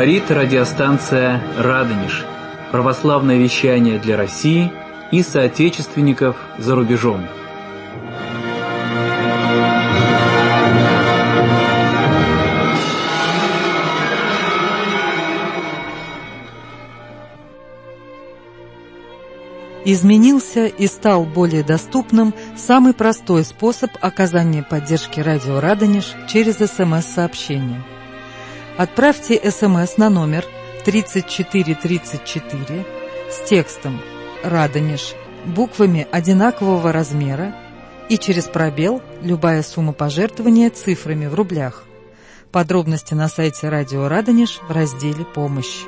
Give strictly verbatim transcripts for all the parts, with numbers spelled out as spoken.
Говорит радиостанция «Радонеж». Православное вещание для России и соотечественников за рубежом. Изменился и стал более доступным самый простой способ оказания поддержки радио «Радонеж» через СМС-сообщение. Отправьте СМС на номер тридцать четыре тридцать четыре с текстом «Радонеж» буквами одинакового размера и через пробел любая сумма пожертвования цифрами в рублях. Подробности на сайте радио «Радонеж» в разделе «Помощь».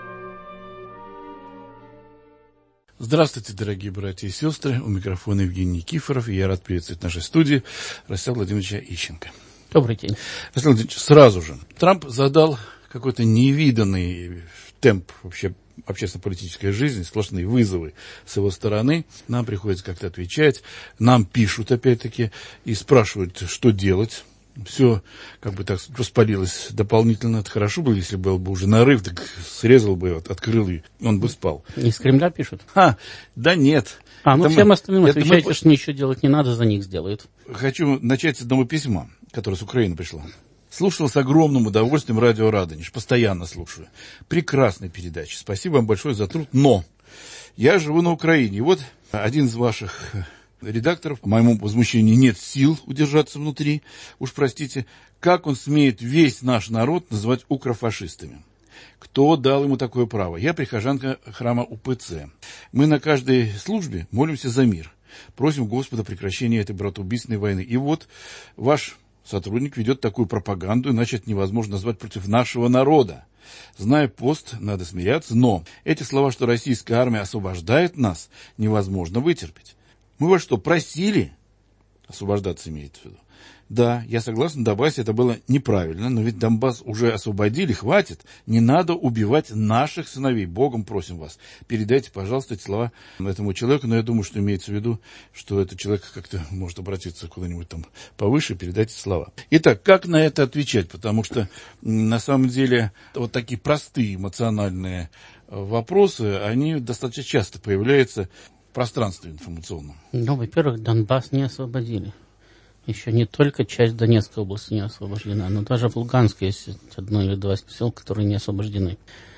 Здравствуйте, дорогие братья и сестры. У микрофона Евгений Никифоров, и я рад приветствовать в нашей студии Ростислава Владимировича Ищенко. Добрый день. Ростислав Владимирович, сразу же. Трамп задал какой-то невиданный темп вообще общественно-политической жизни, сплошные вызовы с его стороны. Нам приходится как-то отвечать. Нам пишут, опять-таки, и спрашивают, что делать. Все как бы так воспалилось дополнительно. Это хорошо было, если был бы уже нарыв, так срезал бы, открыл, и он бы спал. Из Кремля пишут? А, да нет. А, ну это всем мы, остальным отвечайте, мы... что ничего делать не надо, за них сделают. Хочу начать с одного письма, которое с Украины пришло. Слушал с огромным удовольствием радио «Радонеж». Постоянно слушаю. Прекрасная передача. Спасибо вам большое за труд. Но я живу на Украине. И вот один из ваших редакторов, по моему возмущению, нет сил удержаться внутри. Уж простите, как он смеет весь наш народ называть укрофашистами? Кто дал ему такое право? Я прихожанка храма УПЦ. Мы на каждой службе молимся за мир. Просим Господа прекращения этой братоубийственной войны. И вот ваш сотрудник ведет такую пропаганду, иначе это невозможно назвать против нашего народа. Зная пост, надо смеяться, но эти слова, что российская армия освобождает нас, невозможно вытерпеть. Мы вас что, просили? Освобождаться имеется в виду. Да, я согласен, Донбассе это было неправильно, но ведь Донбасс уже освободили, хватит. Не надо убивать наших сыновей. Богом просим вас. Передайте, пожалуйста, эти слова этому человеку, но я думаю, что имеется в виду, что этот человек как-то может обратиться куда-нибудь там повыше, передайте слова. Итак, как на это отвечать? Потому что на самом деле вот такие простые эмоциональные вопросы, они достаточно часто появляются в пространстве информационном. Ну, во-первых, Донбасс не освободили. Еще не только часть Донецкой области не освобождена, но даже в Луганске есть одно или два села, которые не освобождены.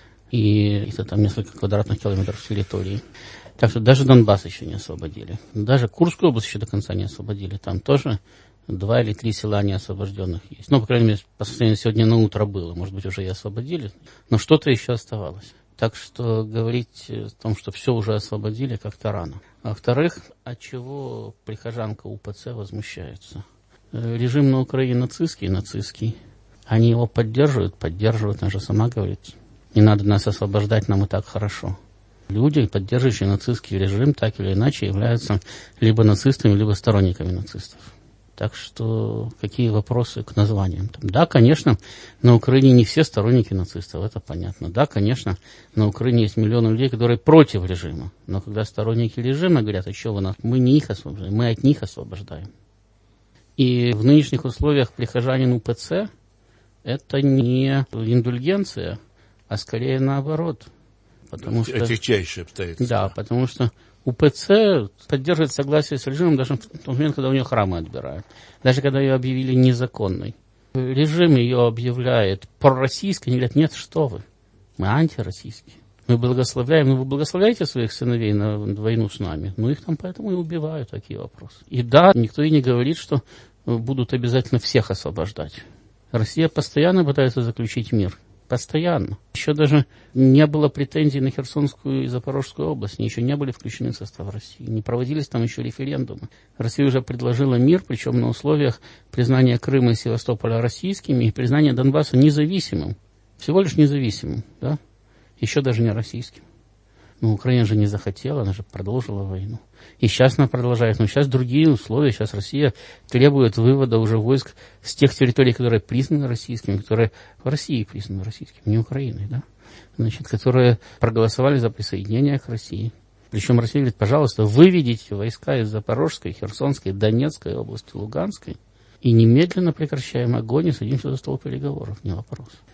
И это там несколько квадратных километров территории. Так что даже Донбасс еще не освободили. Даже Курскую область еще до конца не освободили. Там тоже два или три села неосвобожденных есть. Ну, по крайней мере, по состоянию сегодня на утро было. Может быть, уже и освободили. Но что-то еще оставалось. Так что говорить о том, что все уже освободили, как-то рано. А во-вторых, от чего прихожанка УПЦ возмущается? Режим на Украине нацистский, нацистский. Они его поддерживают, поддерживают, она же сама говорит. Не надо нас освобождать, нам и так хорошо. Люди, поддерживающие нацистский режим, так или иначе являются либо нацистами, либо сторонниками нацистов. Так что какие вопросы к названиям? Да, конечно, на Украине не все сторонники нацистов, это понятно. Да, конечно, на Украине есть миллионы людей, которые против режима. Но когда сторонники режима говорят, а что вы нас, мы не их освобождаем, мы от них освобождаем. И в нынешних условиях прихожанин УПЦ это не индульгенция, а скорее наоборот. Потому что, отягчающее обстоятельство. Да, потому что УПЦ поддерживает согласие с режимом даже в тот момент, когда у нее храмы отбирают. Даже когда ее объявили незаконной. Режим ее объявляет пророссийской, они говорят, нет, что вы, мы антироссийские. Мы благословляем, ну вы благословляете своих сыновей на войну с нами, ну их там поэтому и убивают, такие вопросы. И да, никто и не говорит, что будут обязательно всех освобождать. Россия постоянно пытается заключить мир. Постоянно. Еще даже не было претензий на Херсонскую и Запорожскую область. Они еще не были включены в состав России. Не проводились там еще референдумы. Россия уже предложила мир, причем на условиях признания Крыма и Севастополя российскими и признания Донбасса независимым. Всего лишь независимым. Да? Еще даже не российским. Но Украина же не захотела, она же продолжила войну. И сейчас она продолжает. Но сейчас другие условия. Сейчас Россия требует вывода уже войск с тех территорий, которые признаны российскими, которые в России признаны российскими, не Украиной, да? Значит, которые проголосовали за присоединение к России. Причем Россия говорит, пожалуйста, выведите войска из Запорожской, Херсонской, Донецкой области, Луганской и немедленно прекращаем огонь и садимся за стол переговоров. Не вопрос.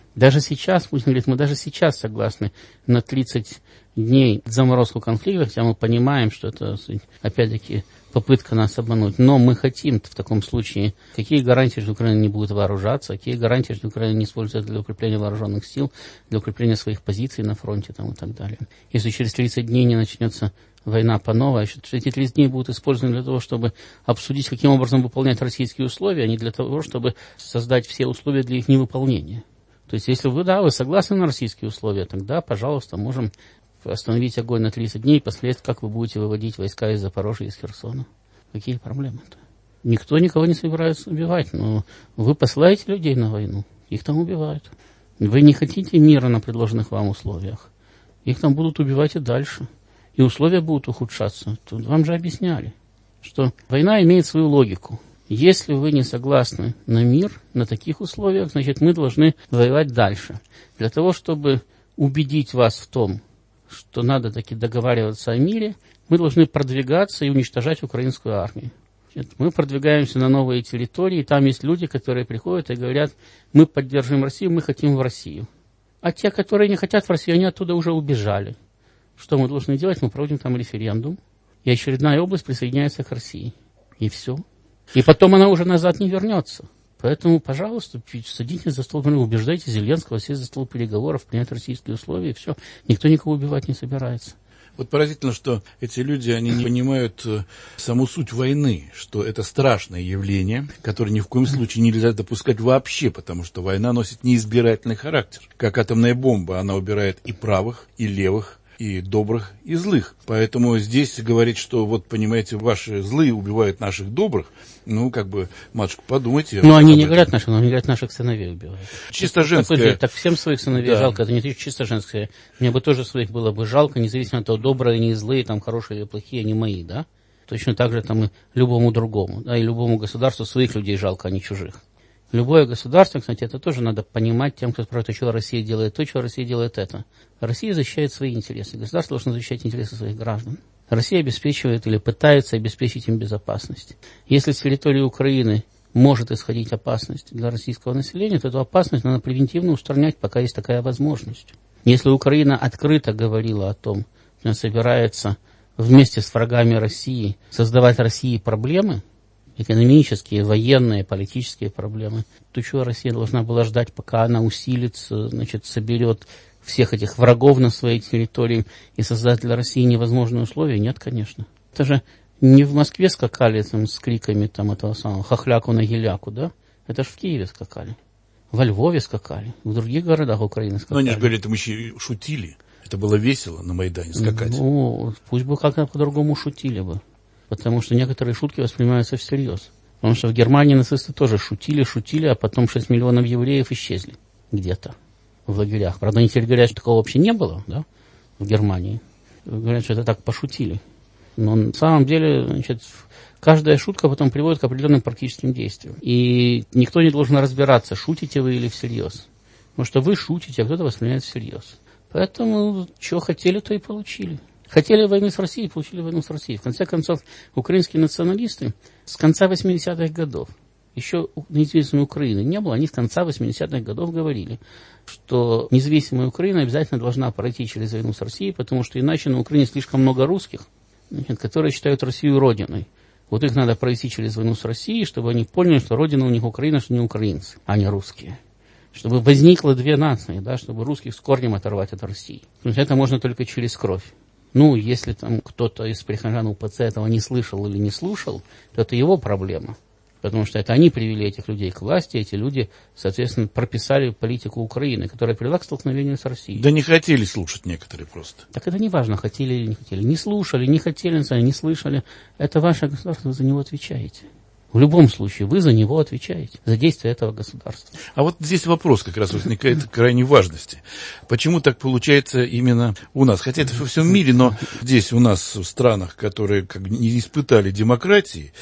Даже сейчас, Путин говорит, мы даже сейчас согласны на тридцать дней заморозку конфликта, хотя мы понимаем, что это, опять-таки, попытка нас обмануть. Но мы хотим в таком случае, какие гарантии, что Украина не будет вооружаться, какие гарантии, что Украина не использует для укрепления вооруженных сил, для укрепления своих позиций на фронте там, и так далее. Если через тридцать дней не начнется война по новой, что эти тридцать дней будут использованы для того, чтобы обсудить, каким образом выполнять российские условия, а не для того, чтобы создать все условия для их невыполнения. То есть, если вы, да, вы согласны на российские условия, тогда, пожалуйста, можем остановить огонь на тридцать дней, последствия, как вы будете выводить войска из Запорожья и из Херсона. Какие проблемы-то? Никто никого не собирается убивать, но вы посылаете людей на войну, их там убивают. Вы не хотите мира на предложенных вам условиях, их там будут убивать и дальше. И условия будут ухудшаться. Тут вам же объясняли, что война имеет свою логику. Если вы не согласны на мир, на таких условиях, значит, мы должны воевать дальше. Для того, чтобы убедить вас в том, что надо таки договариваться о мире, мы должны продвигаться и уничтожать украинскую армию. Значит, мы продвигаемся на новые территории, там есть люди, которые приходят и говорят, мы поддерживаем Россию, мы хотим в Россию. А те, которые не хотят в Россию, они оттуда уже убежали. Что мы должны делать? Мы проводим там референдум, и очередная область присоединяется к России. И все. И потом она уже назад не вернется. Поэтому, пожалуйста, садитесь за стол, убеждайте Зеленского сесть за стол переговоров, принять российские условия, и все. Никто никого убивать не собирается. Вот поразительно, что эти люди, они не понимают саму суть войны, что это страшное явление, которое ни в коем случае нельзя допускать вообще, потому что война носит неизбирательный характер. Как атомная бомба, она убирает и правых, и левых, и добрых, и злых. Поэтому здесь говорить, что вот, понимаете, ваши злые убивают наших добрых, ну, как бы, матушка, подумайте. Ну, они не говорят наших, но они говорят, наших сыновей убивают. Чисто женское. Так всем своих сыновей да. жалко, это не чисто женское. Мне бы тоже своих было бы жалко, независимо от того, добрые они, злые, там, хорошие или плохие, они мои, да? Точно так же там и любому другому, да, и любому государству своих людей жалко, а не чужих. Любое государство, кстати, это тоже надо понимать тем, кто спрашивает, что Россия делает то, что Россия делает это. Россия защищает свои интересы. Государство должно защищать интересы своих граждан. Россия обеспечивает или пытается обеспечить им безопасность. Если с территории Украины может исходить опасность для российского населения, то эту опасность надо превентивно устранять, пока есть такая возможность. Если Украина открыто говорила о том, что она собирается вместе с врагами России создавать России проблемы, экономические, военные, политические проблемы, то чего Россия должна была ждать, пока она усилится, значит, соберет всех этих врагов на своей территории и создать для России невозможные условия? Нет, конечно. Это же не в Москве скакали там, с криками там, этого самого хохляку на геляку, да? Это же в Киеве скакали, во Львове скакали, в других городах Украины скакали. Но они же говорят, мы еще и шутили. Это было весело на Майдане скакать. Ну, пусть бы как-то по-другому шутили бы. Потому что некоторые шутки воспринимаются всерьез. Потому что в Германии нацисты тоже шутили, шутили, а потом шесть миллионов евреев исчезли где-то в лагерях. Правда, они теперь говорят, что такого вообще не было, да, в Германии. Говорят, что это так пошутили. Но на самом деле, значит, каждая шутка потом приводит к определенным практическим действиям. И никто не должен разбираться, шутите вы или всерьез. Потому что вы шутите, а кто-то воспринимает всерьез. Поэтому, что хотели, то и получили. Хотели войны с Россией, получили войну с Россией. В конце концов, украинские националисты с конца восьмидесятых годов, еще независимой Украины не было, они с конца восьмидесятых годов говорили, что независимая Украина обязательно должна пройти через войну с Россией, потому что иначе на Украине слишком много русских, которые считают Россию родиной. Вот их надо пройти через войну с Россией, чтобы они поняли, что родина у них Украина, что не украинцы, а не русские. Чтобы возникло две нации, да, чтобы русских с корнем оторвать от России. Потому что это можно только через кровь. Ну, если там кто-то из прихожан УПЦ этого не слышал или не слушал, то это его проблема. Потому что это они привели этих людей к власти, эти люди, соответственно, прописали политику Украины, которая привела к столкновению с Россией. Да не хотели слушать некоторые просто. Так это не важно, хотели или не хотели. Не слушали, не хотели, не слышали. Это ваше государство, вы за него отвечаете. В любом случае, вы за него отвечаете, за действия этого государства. А вот здесь вопрос как раз возникает крайней важности. Почему так получается именно у нас? Хотя это во всем мире, но здесь у нас в странах, которые как бы не испытали демократии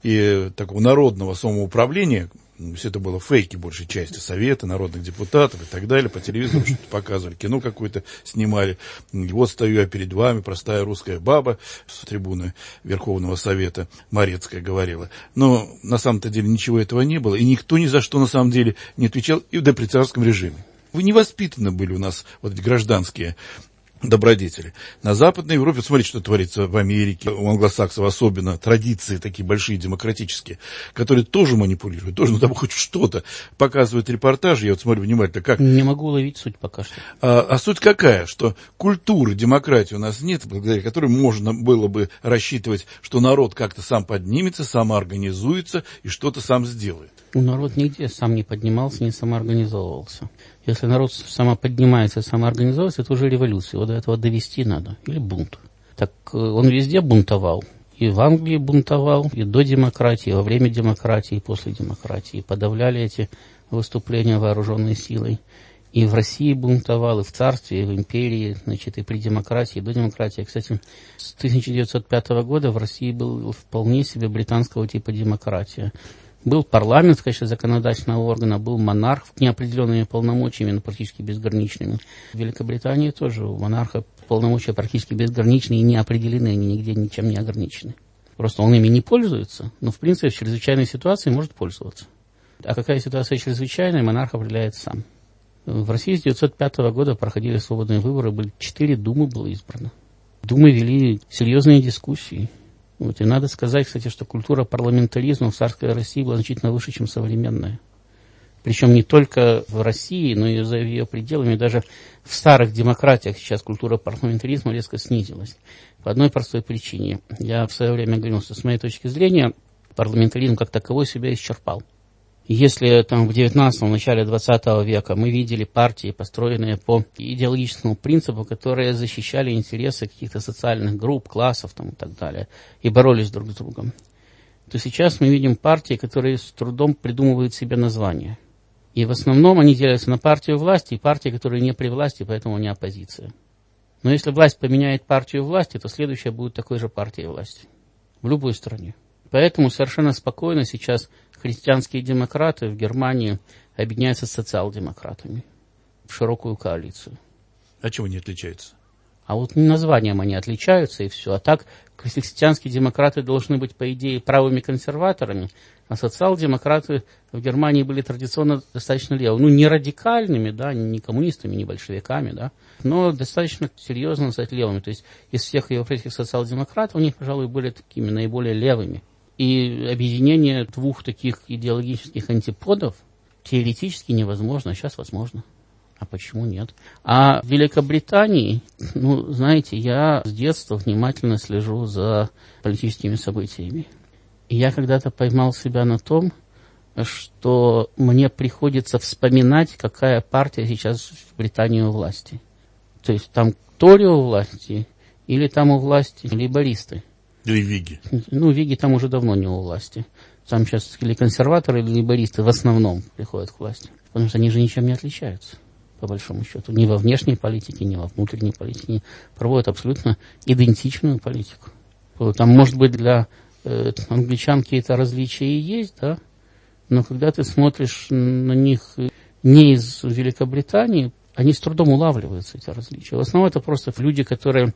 и такого народного самоуправления, все это было фейки большей части, советы, народных депутатов и так далее, по телевизору что-то показывали, кино какое-то снимали. И вот стою я перед вами, простая русская баба, с трибуны Верховного Совета Морецкая говорила. Но на самом-то деле ничего этого не было, и никто ни за что на самом деле не отвечал и в допрецарском режиме. Вы не воспитаны были у нас, вот эти гражданские добродетели. На Западной Европе, смотрите, что творится в Америке, у англосаксов особенно, традиции такие большие, демократические, которые тоже манипулируют, тоже, ну, там хоть что-то показывают репортажи, я вот смотрю внимательно, как... Не могу уловить суть пока что. А, а суть какая? Что культуры демократии у нас нет, благодаря которой можно было бы рассчитывать, что народ как-то сам поднимется, самоорганизуется и что-то сам сделает. Ну, народ нигде сам не поднимался, не самоорганизовывался. Если народ самоподнимается, самоорганизовывается, это уже революция. Его до этого довести надо. Или бунт. Так он везде бунтовал. И в Англии бунтовал, и до демократии, и во время демократии, и после демократии. Подавляли эти выступления вооруженной силой. И в России бунтовал, и в царстве, и в империи, значит, и при демократии, и до демократии. Кстати, с тысяча девятьсот пятого года в России был вполне себе британского типа демократия. Был парламент в качестве законодательного органа, был монарх с неопределенными полномочиями, но практически безграничными. В Великобритании тоже у монарха полномочия практически безграничные и не определены, они нигде ничем не ограничены. Просто он ими не пользуется, но в принципе в чрезвычайной ситуации может пользоваться. А какая ситуация чрезвычайная, монарх определяет сам. В России с тысяча девятьсот пятого года проходили свободные выборы, были четыре думы было избрано. Думы вели серьезные дискуссии. Вот, и надо сказать, кстати, что культура парламентаризма в царской России была значительно выше, чем современная. Причем не только в России, но и за ее пределами. Даже в старых демократиях сейчас культура парламентаризма резко снизилась. По одной простой причине. Я в свое время говорил, что с моей точки зрения парламентаризм как таковой себя исчерпал. Если там в девятнадцатом, начале двадцатого века мы видели партии, построенные по идеологическому принципу, которые защищали интересы каких-то социальных групп, классов там, и так далее, и боролись друг с другом, то сейчас мы видим партии, которые с трудом придумывают себе названия. И в основном они делятся на партию власти и партии, которые не при власти, поэтому не оппозиция. Но если власть поменяет партию власти, то следующая будет такой же партией власти. В любой стране. Поэтому совершенно спокойно сейчас христианские демократы в Германии объединяются с социал-демократами в широкую коалицию. А чего не отличаются? А вот названием они отличаются, и все. А так христианские демократы должны быть, по идее, правыми консерваторами, а социал-демократы в Германии были традиционно достаточно левыми. Ну, не радикальными, да, не коммунистами, не большевиками, да, но достаточно серьезно, сказать, левыми. То есть из всех европейских социал-демократов у них, пожалуй, были такими наиболее левыми. И объединение двух таких идеологических антиподов теоретически невозможно, а сейчас возможно. А почему нет? А в Великобритании, ну, знаете, я с детства внимательно слежу за политическими событиями. И я когда-то поймал себя на том, что мне приходится вспоминать, какая партия сейчас в Британии у власти. То есть там Тори у власти или там у власти лейбористы. Или Виги. Ну, Виги там уже давно не у власти. Там сейчас или консерваторы, или лейбористы в основном приходят к власти. Потому что они же ничем не отличаются, по большому счету. Ни во внешней политике, ни во внутренней политике. Проводят абсолютно идентичную политику. Там, может быть, для э, англичан какие-то различия и есть, да? Но когда ты смотришь на них не из Великобритании, они с трудом улавливаются, эти различия. В основном это просто люди, которые...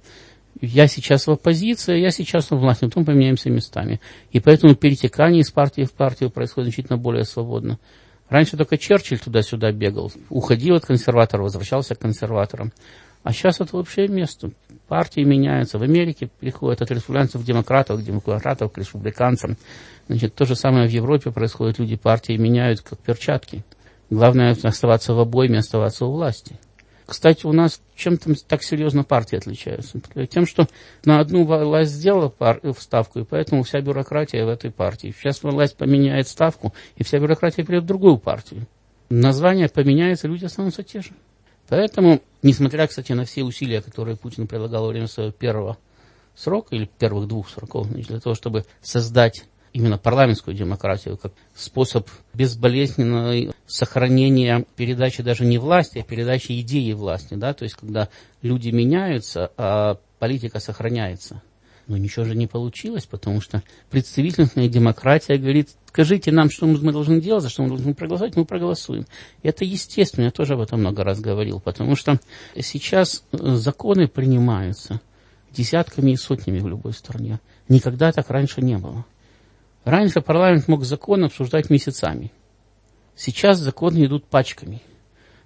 Я сейчас в оппозиции, я сейчас в власти, потом поменяемся местами. И поэтому перетекание из партии в партию происходит значительно более свободно. Раньше только Черчилль туда-сюда бегал, уходил от консерваторов, возвращался к консерваторам. А сейчас это вообще место. Партии меняются. В Америке переходят от республиканцев к демократам, от демократов к республиканцам. Значит, то же самое в Европе происходит. Люди партии меняют как перчатки. Главное оставаться в обойме, оставаться у власти. Кстати, у нас чем-то так серьезно партии отличаются? Тем, что на одну власть сделала пар... ставку, и поэтому вся бюрократия в этой партии. Сейчас власть поменяет ставку, и вся бюрократия перейдет в другую партию. Название поменяется, люди останутся те же. Поэтому, несмотря, кстати, на все усилия, которые Путин прилагал во время своего первого срока, или первых двух сроков, значит, для того, чтобы создать именно парламентскую демократию, как способ безболезненного сохранения передачи даже не власти, а передачи идеи власти, да, то есть когда люди меняются, а политика сохраняется. Но ничего же не получилось, потому что представительная демократия говорит, скажите нам, что мы должны делать, за что мы должны проголосовать, мы проголосуем. И это естественно, я тоже об этом много раз говорил, потому что сейчас законы принимаются десятками и сотнями в любой стране. Никогда так раньше не было. Раньше парламент мог закон обсуждать месяцами. Сейчас законы идут пачками.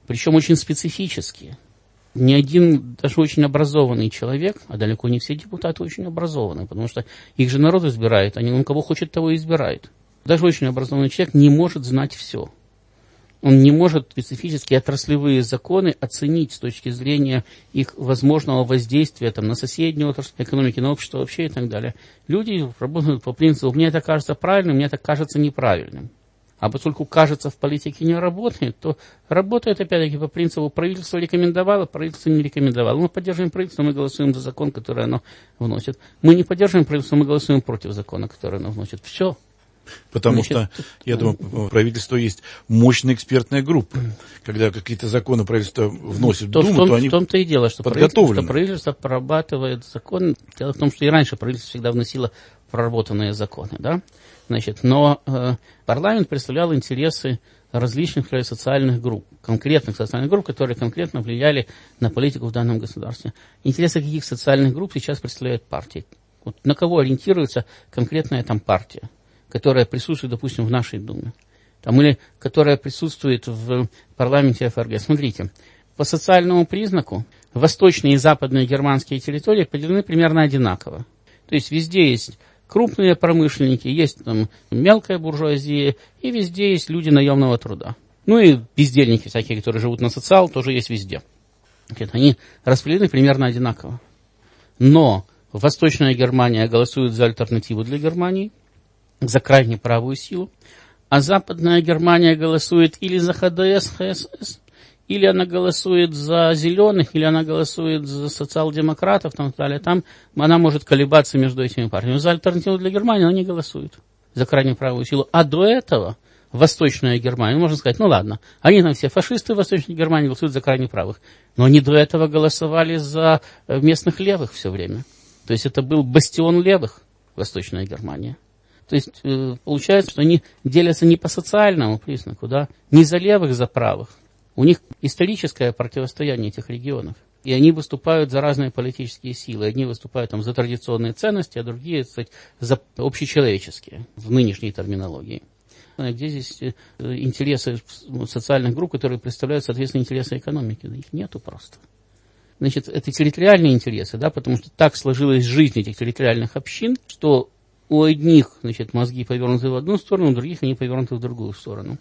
причем очень специфические. Ни один, даже очень образованный человек, а далеко не все депутаты очень образованные, потому что их же народ избирает, они он кого хочет, того и избирает. Даже очень образованный человек не может знать все. Он не может специфические отраслевые законы оценить с точки зрения их возможного воздействия там, на соседнюю отрасль экономики, на общество вообще и так далее. Люди работают по принципу «мне это кажется правильным, мне это кажется неправильным». А поскольку кажется в политике не работает, то работает опять-таки по принципу правительство рекомендовало, правительство не рекомендовало. Мы поддерживаем правительство, мы голосуем за закон, который оно вносит. Мы не поддерживаем правительство, мы голосуем против закона, который оно вносит. Все. Потому Значит, что, я думаю, у правительства есть мощная экспертная группа. Когда какие-то законы правительство вносит в то, Думу, в том, то они в том-то и дело, что подготовлены. правительство, правительство прорабатывает закон. Дело в том, что и раньше правительство всегда вносило проработанные законы. Да? Значит, но э, парламент представлял интересы различных социальных групп, конкретных социальных групп, которые конкретно влияли на политику в данном государстве. Интересы каких социальных групп сейчас представляет партия? Вот на кого ориентируется конкретная там партия, которая присутствует, допустим, в нашей Думе, там, или которая присутствует в парламенте ФРГ. Смотрите, по социальному признаку восточные и западные германские территории поделены примерно одинаково. То есть везде есть крупные промышленники, есть там мелкая буржуазия, и везде есть люди наемного труда. Ну и бездельники всякие, которые живут на социал, тоже есть везде. Они распределены примерно одинаково. Но Восточная Германия голосует за альтернативу для Германии, за крайне правую силу, а Западная Германия голосует или за ХДС, ХСС, или она голосует за зеленых, или она голосует за социал-демократов, там, и так далее. Там она может колебаться между этими партиями. За альтернативу для Германии она не голосует, за крайне правую силу. А до этого Восточная Германия, можно сказать, ну ладно, они там все фашисты в Восточной Германии голосуют за крайне правых, но они до этого голосовали за местных левых все время. То есть это был бастион левых, Восточная Германия. То есть э, получается, что они делятся не по социальному признаку, да, не за левых, за правых. У них историческое противостояние этих регионов. И они выступают за разные политические силы. Одни выступают там, за традиционные ценности, а другие, кстати, за общечеловеческие, в нынешней терминологии. Где здесь интересы социальных групп, которые представляют, соответственно, интересы экономики? Да их нету просто. Значит, это территориальные интересы, да, потому что так сложилась жизнь этих территориальных общин, что у одних, значит, мозги повернуты в одну сторону, у других они повернуты в другую сторону.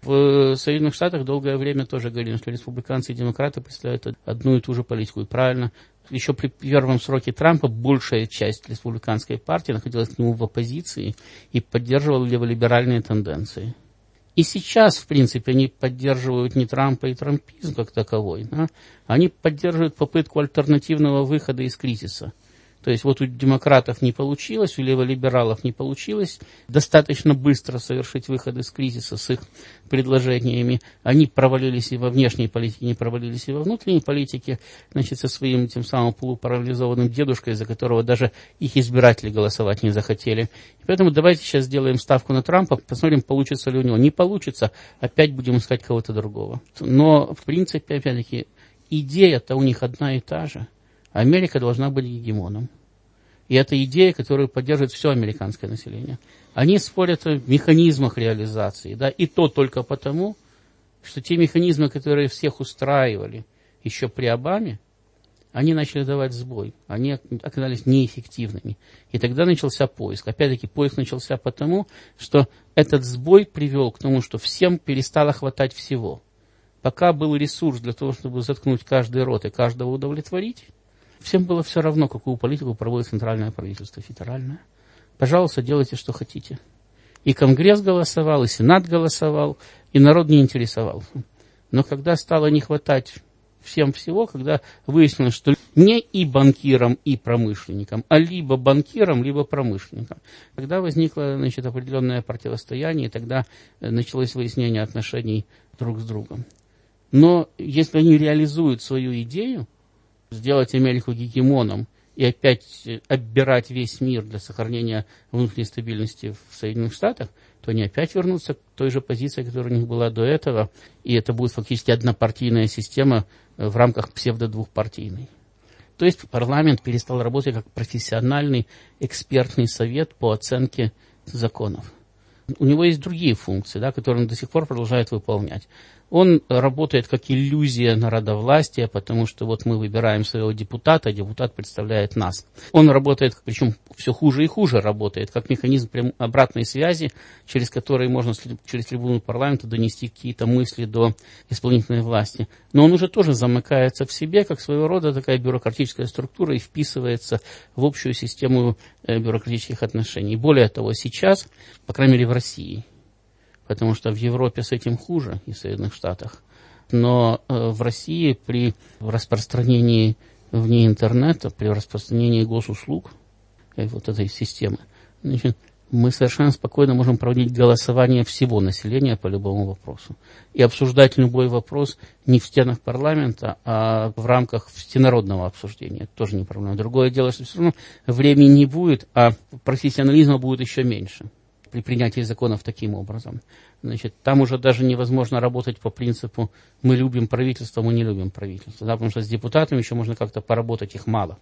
В Соединенных Штатах долгое время тоже говорили, что республиканцы и демократы представляют одну и ту же политику. И правильно, еще при первом сроке Трампа большая часть республиканской партии находилась к нему в оппозиции и поддерживала леволиберальные тенденции. И сейчас, в принципе, они поддерживают не Трампа и трампизм как таковой, да? Они поддерживают попытку альтернативного выхода из кризиса. То есть вот у демократов не получилось, у леволибералов не получилось достаточно быстро совершить выход из кризиса с их предложениями. Они провалились и во внешней политике, не провалились и во внутренней политике, значит, со своим тем самым полупарализованным дедушкой, за которого даже их избиратели голосовать не захотели. И поэтому давайте сейчас сделаем ставку на Трампа, посмотрим, получится ли у него. Не получится, опять будем искать кого-то другого. Но, в принципе, опять-таки, идея-то у них одна и та же. Америка должна быть гегемоном. И это идея, которую поддерживает все американское население. Они спорят о механизмах реализации, да, и то только потому, что те механизмы, которые всех устраивали еще при Обаме, они начали давать сбой, они оказались неэффективными. И тогда начался поиск. Опять-таки, поиск начался потому, что этот сбой привел к тому, что всем перестало хватать всего. Пока был ресурс для того, чтобы заткнуть каждый рот и каждого удовлетворить, всем было все равно, какую политику проводит центральное правительство, федеральное. Пожалуйста, делайте, что хотите. И Конгресс голосовал, и Сенат голосовал, и народ не интересовался. Но когда стало не хватать всем всего, когда выяснилось, что не и банкирам, и промышленникам, а либо банкирам, либо промышленникам, тогда возникло, значит, определенное противостояние, и тогда началось выяснение отношений друг с другом. Но если они реализуют свою идею, сделать Америку гегемоном и опять оббирать весь мир для сохранения внутренней стабильности в Соединенных Штатах, то они опять вернутся к той же позиции, которая у них была до этого, и это будет фактически однопартийная система в рамках псевдо-двухпартийной. То есть парламент перестал работать как профессиональный экспертный совет по оценке законов. У него есть другие функции, да, которые он до сих пор продолжает выполнять. Он работает как иллюзия народовластия, потому что вот мы выбираем своего депутата, депутат представляет нас. Он работает, причем все хуже и хуже работает, как механизм обратной связи, через который можно через трибуну парламента донести какие-то мысли до исполнительной власти. Но он уже тоже замыкается в себе, как своего рода такая бюрократическая структура и вписывается в общую систему бюрократических отношений. Более того, сейчас, по крайней мере в России, потому что в Европе с этим хуже и в Соединенных Штатах. Но э, в России при распространении вне интернета, при распространении госуслуг, э, вот этой системы, значит, мы совершенно спокойно можем проводить голосование всего населения по любому вопросу. И обсуждать любой вопрос не в стенах парламента, а в рамках всенародного обсуждения. Это тоже не проблема. Другое дело, что все равно времени не будет, а профессионализма будет еще меньше при принятии законов таким образом. Значит, там уже даже невозможно работать по принципу «мы любим правительство, мы не любим правительство». Да, потому что с депутатами еще можно как-то поработать, их мало.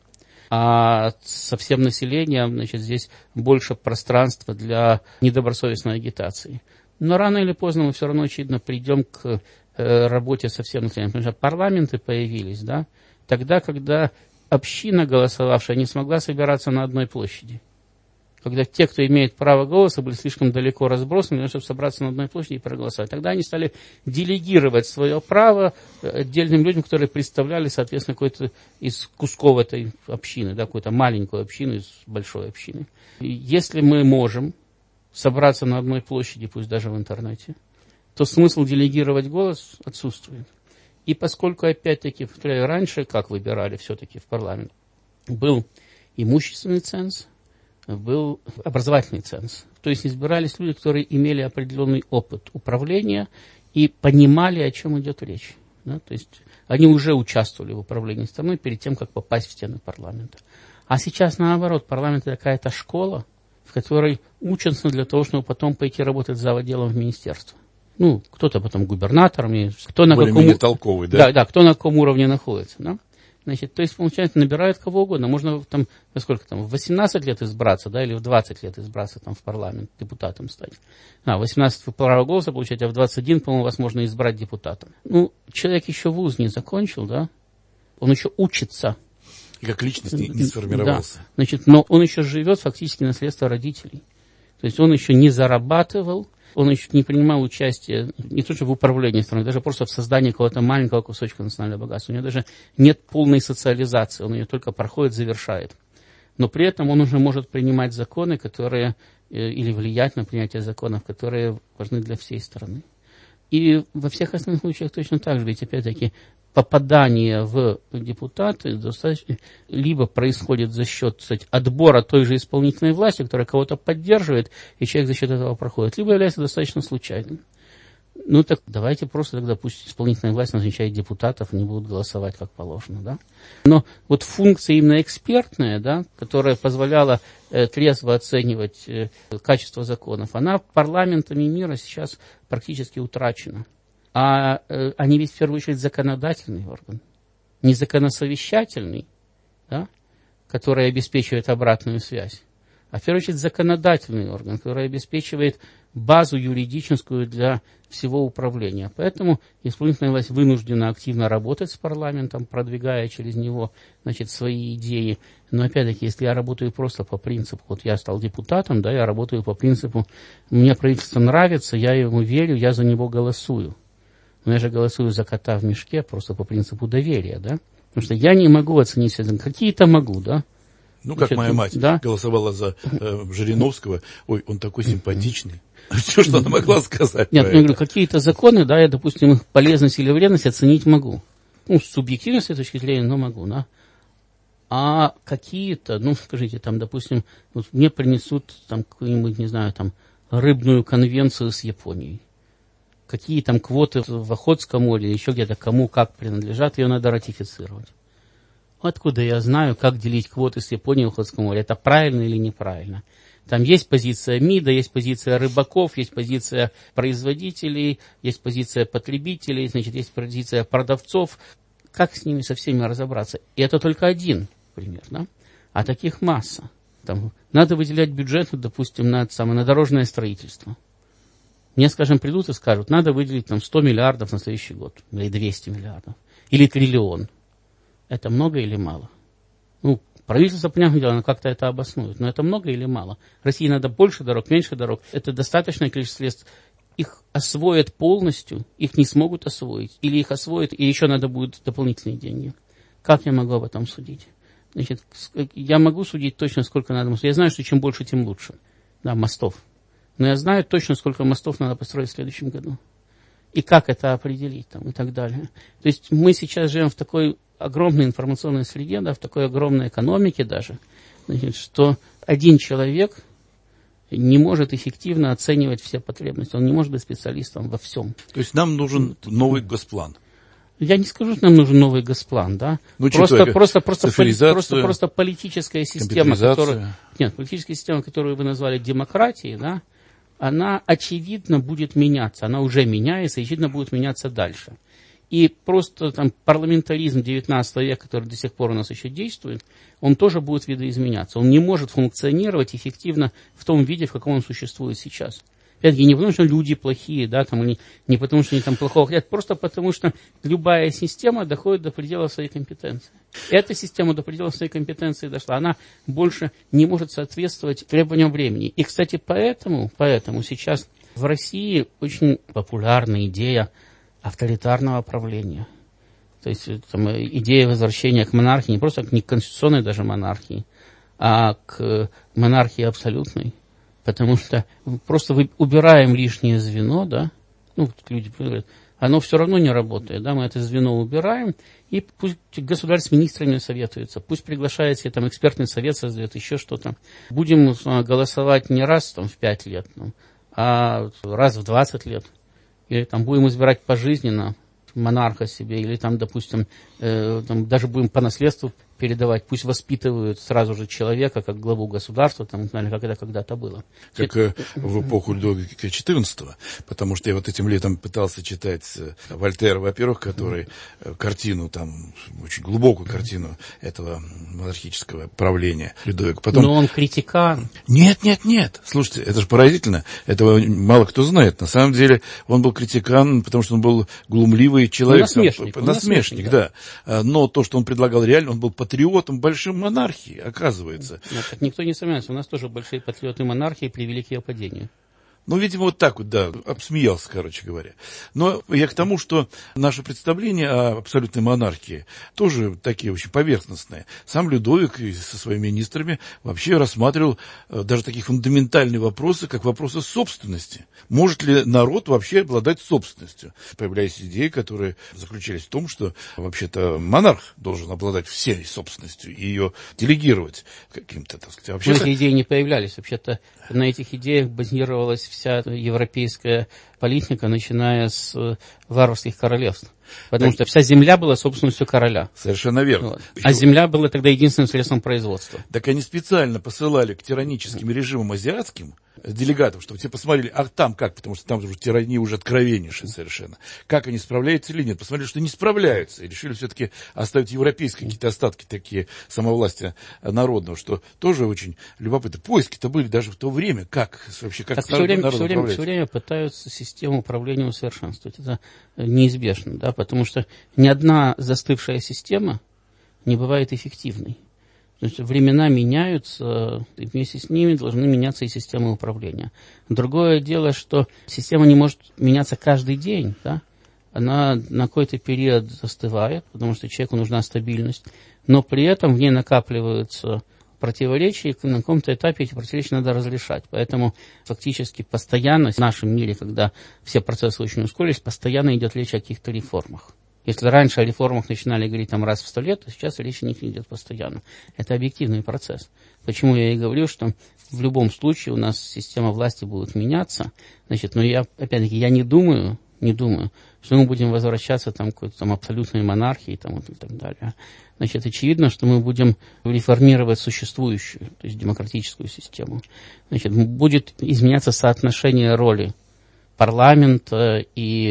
А со всем населением, значит, здесь больше пространства для недобросовестной агитации. Но рано или поздно мы все равно, очевидно, придем к э, работе со всем населением. Потому что парламенты появились, да, тогда, когда община, голосовавшая, не смогла собираться на одной площади. Когда те, кто имеет право голоса, были слишком далеко разбросаны, чтобы собраться на одной площади и проголосовать. Тогда они стали делегировать свое право отдельным людям, которые представляли, соответственно, какой-то из кусков этой общины, да, какую-то маленькую общину из большой общины. И если мы можем собраться на одной площади, пусть даже в интернете, то смысл делегировать голос отсутствует. И поскольку, опять-таки, повторяю, раньше, как выбирали все-таки в парламент, был имущественный ценз, был образовательный ценз. То есть избирались люди, которые имели определенный опыт управления и понимали, о чем идет речь. Да? То есть они уже участвовали в управлении страной перед тем, как попасть в стены парламента. А сейчас, наоборот, парламент – это какая-то школа, в которой учатся для того, чтобы потом пойти работать за отделом в министерство. Ну, кто-то потом губернатором, кто на каком... толковый, да? Да, да, кто на каком уровне находится, да? Значит, то есть, получается, набирают кого угодно. Можно там, во сколько там, в восемнадцать лет избраться, да, или в двадцать лет избраться там в парламент, депутатом стать. А, в восемнадцать вы право голоса получаете, а в двадцать один, по-моему, вас можно избрать депутатом. Ну, человек еще вуз не закончил, да, он еще учится. И как личность не, не сформировался. Да. Значит, но он еще живет фактически наследство родителей. То есть он еще не зарабатывал, он еще не принимал участие не только в управлении страной, даже просто в создании какого-то маленького кусочка национального богатства. У него даже нет полной социализации, он ее только проходит, завершает. Но при этом он уже может принимать законы, которые, или влиять на принятие законов, которые важны для всей страны. И во всех остальных случаях точно так же, ведь опять-таки попадание в депутаты достаточно, либо происходит за счет, кстати, отбора той же исполнительной власти, которая кого-то поддерживает, и человек за счет этого проходит, либо является достаточно случайным. Ну так давайте просто тогда пусть исполнительная власть назначает депутатов, они будут голосовать как положено, да. Но вот функция именно экспертная, да, которая позволяла э, трезво оценивать э, качество законов, она парламентами мира сейчас практически утрачена. А э, они ведь в первую очередь законодательный орган, не законосовещательный, да, который обеспечивает обратную связь, а в первую очередь законодательный орган, который обеспечивает базу юридическую для всего управления. Поэтому исполнительная власть вынуждена активно работать с парламентом, продвигая через него, значит, свои идеи. Но опять-таки, если я работаю просто по принципу, вот я стал депутатом, да, я работаю по принципу, мне правительство нравится, я ему верю, я за него голосую. Но я же голосую за кота в мешке просто по принципу доверия, да. Потому что я не могу оценить это, какие-то могу, да. Ну, как Значит, моя мать да? голосовала за э, Жириновского. Ой, он такой симпатичный. Все, что она могла сказать. Нет, я говорю, какие-то законы, да, я, допустим, их полезность или вредность оценить могу. Ну, с субъективной с этой точки зрения, но могу, да. А какие-то, ну, скажите, там, допустим, вот мне принесут там какую-нибудь, не знаю, там, рыбную конвенцию с Японией. Какие там квоты в Охотском море или еще где-то кому как принадлежат, ее надо ратифицировать. Откуда я знаю, как делить квоты с Японией в Охотском море? Это правильно или неправильно? Там есть позиция МИДа, есть позиция рыбаков, есть позиция производителей, есть позиция потребителей, значит, есть позиция продавцов. Как с ними со всеми разобраться? И это только один пример, да? А таких масса. Там надо выделять бюджет, допустим, на, самое, на дорожное строительство. Мне, скажем, придут и скажут, надо выделить там сто миллиардов на следующий год, или двести миллиардов, или триллион. Это много или мало? Ну, правительство, понятное дело, оно как-то это обоснует, но это много или мало? России надо больше дорог, меньше дорог. Это достаточное количество средств. Их освоят полностью, их не смогут освоить. Или их освоят, и еще надо будет дополнительные деньги. Как я могу об этом судить? Значит, я могу судить точно, сколько надо мостов. Я знаю, что чем больше, тем лучше. Да, мостов. Но я знаю точно, сколько мостов надо построить в следующем году. И как это определить там, и так далее. То есть мы сейчас живем в такой огромной информационной среде, да, в такой огромной экономике даже, значит, что один человек не может эффективно оценивать все потребности. Он не может быть специалистом во всем. То есть нам нужен новый госплан. Я не скажу, что нам нужен новый госплан, да. Ну, просто, просто, просто, просто, просто, просто политическая система, которую, нет, политическая система, которую вы назвали демократией, да, она очевидно будет меняться, она уже меняется, и очевидно будет меняться дальше. И просто там парламентаризм девятнадцатого века, который до сих пор у нас еще действует, он тоже будет видоизменяться. Он не может функционировать эффективно в том виде, в каком он существует сейчас. Опять-таки, не потому, что люди плохие, да, там, или не потому, что они там плохого хотят, просто потому, что любая система доходит до предела своей компетенции. Эта система до предела своей компетенции дошла. Она больше не может соответствовать требованиям времени. И, кстати, поэтому, поэтому сейчас в России очень популярна идея авторитарного правления. То есть там, идея возвращения к монархии, не просто не к конституционной даже монархии, а к монархии абсолютной. Потому что просто мы убираем лишнее звено, да, ну, люди говорят, оно все равно не работает, да, мы это звено убираем, и пусть государь с министрами советуется, пусть приглашает себе там экспертный совет, создает еще что-то. Будем голосовать не раз там в пять лет, ну, а раз в двадцать лет. Или там будем избирать пожизненно монарха себе, или там, допустим, э, там, даже будем по наследству передавать, пусть воспитывают сразу же человека, как главу государства, там, знали, как это когда-то было. Как э, в эпоху Людовика четырнадцатого, потому что я вот этим летом пытался читать э, Вольтера, во-первых, который э, картину, там, очень глубокую картину этого монархического правления Людовика. Потом... Но он критикан. Нет, нет, нет. Слушайте, это же поразительно. Этого мало кто знает. На самом деле он был критикан, потому что он был глумливый человек. Ну, насмешник. Там, насмешник, насмешник, да. да. Но то, что он предлагал реально, он был патриотом большой монархии, оказывается. Ну, так никто не сомневается. У нас тоже большие патриоты монархии привели к ее падению. Ну, видимо, вот так вот, да, обсмеялся, короче говоря. Но я к тому, что наше представление о абсолютной монархии тоже такие очень поверхностные. Сам Людовик со своими министрами вообще рассматривал даже такие фундаментальные вопросы, как вопросы собственности. Может ли народ вообще обладать собственностью? Появлялись идеи, которые заключались в том, что вообще-то монарх должен обладать всей собственностью и ее делегировать каким-то, так сказать. Вообще-то... Но эти идеи не появлялись. Вообще-то на этих идеях базировалась вся европейская политика, начиная с варварских королевств. Потому так, что вся земля была собственностью короля. Совершенно верно. Вот. А земля была тогда единственным средством производства. Так они специально посылали к тираническим режимам азиатским делегатов, чтобы те посмотрели, а там как, потому что там уже тирания уже откровеннейшая совершенно. Как они справляются или нет. Посмотрели, что не справляются. И решили все-таки оставить европейские какие-то остатки такие самовластия народного, что тоже очень любопытно. Поиски-то были даже в то время. Как вообще, как так народ, все, время, народ все, время, все время пытаются систему управления усовершенствовать. Это неизбежно, да, потому что ни одна застывшая система не бывает эффективной. То есть времена меняются, и вместе с ними должны меняться и системы управления. Другое дело, что система не может меняться каждый день, да? Она на какой-то период застывает, потому что человеку нужна стабильность, но при этом в ней накапливаются противоречия, и на каком-то этапе эти противоречия надо разрешать. Поэтому фактически постоянно в нашем мире, когда все процессы очень ускорились, постоянно идет речь о каких-то реформах. Если раньше о реформах начинали говорить там раз в сто лет, то сейчас речь о них идет постоянно. Это объективный процесс. Почему я и говорю, что в любом случае у нас система власти будет меняться. Значит, но я, опять-таки, я не думаю, не думаю, что мы будем возвращаться там, к какой-то там абсолютной монархии там, вот, и так далее. Значит, очевидно, что мы будем реформировать существующую, то есть демократическую систему. Значит, будет изменяться соотношение роли парламента и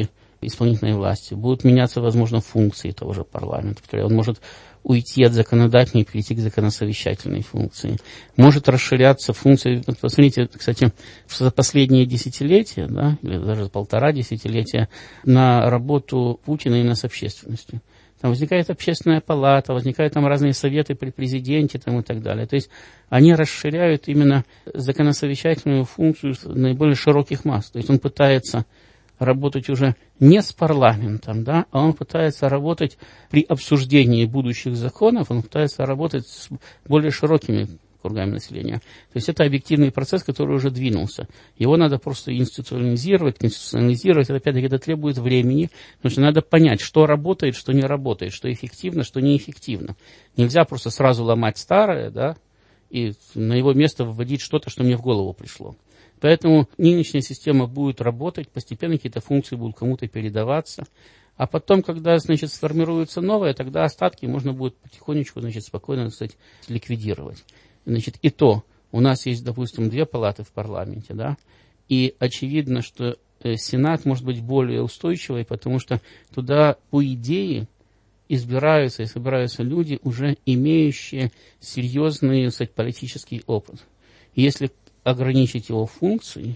исполнительной власти, будут меняться, возможно, функции того же парламента. Он может уйти от законодательной и перейти к законосовещательной функции. Может расширяться функция. Посмотрите, кстати, за последние десятилетия, да, или даже полтора десятилетия, на работу Путина именно с общественностью. Там возникает общественная палата, возникают там разные советы при президенте там, и так далее. То есть они расширяют именно законосовещательную функцию наиболее широких масс. То есть он пытается работать уже не с парламентом, да, а он пытается работать при обсуждении будущих законов, он пытается работать с более широкими кругами населения. То есть это объективный процесс, который уже двинулся. Его надо просто институционализировать, конституционализировать. Это, опять-таки, это требует времени, потому что надо понять, что работает, что не работает, что эффективно, что неэффективно. Нельзя просто сразу ломать старое, да, и на его место вводить что-то, что мне в голову пришло. Поэтому нынешняя система будет работать, постепенно какие-то функции будут кому-то передаваться. А потом, когда, значит, сформируется новое, тогда остатки можно будет потихонечку, значит, спокойно, так сказать, ликвидировать. Значит, и то, у нас есть, допустим, две палаты в парламенте, да, и очевидно, что Сенат может быть более устойчивый, потому что туда, по идее, избираются и собираются люди, уже имеющие серьезный, так сказать, политический опыт. И если ограничить его функции,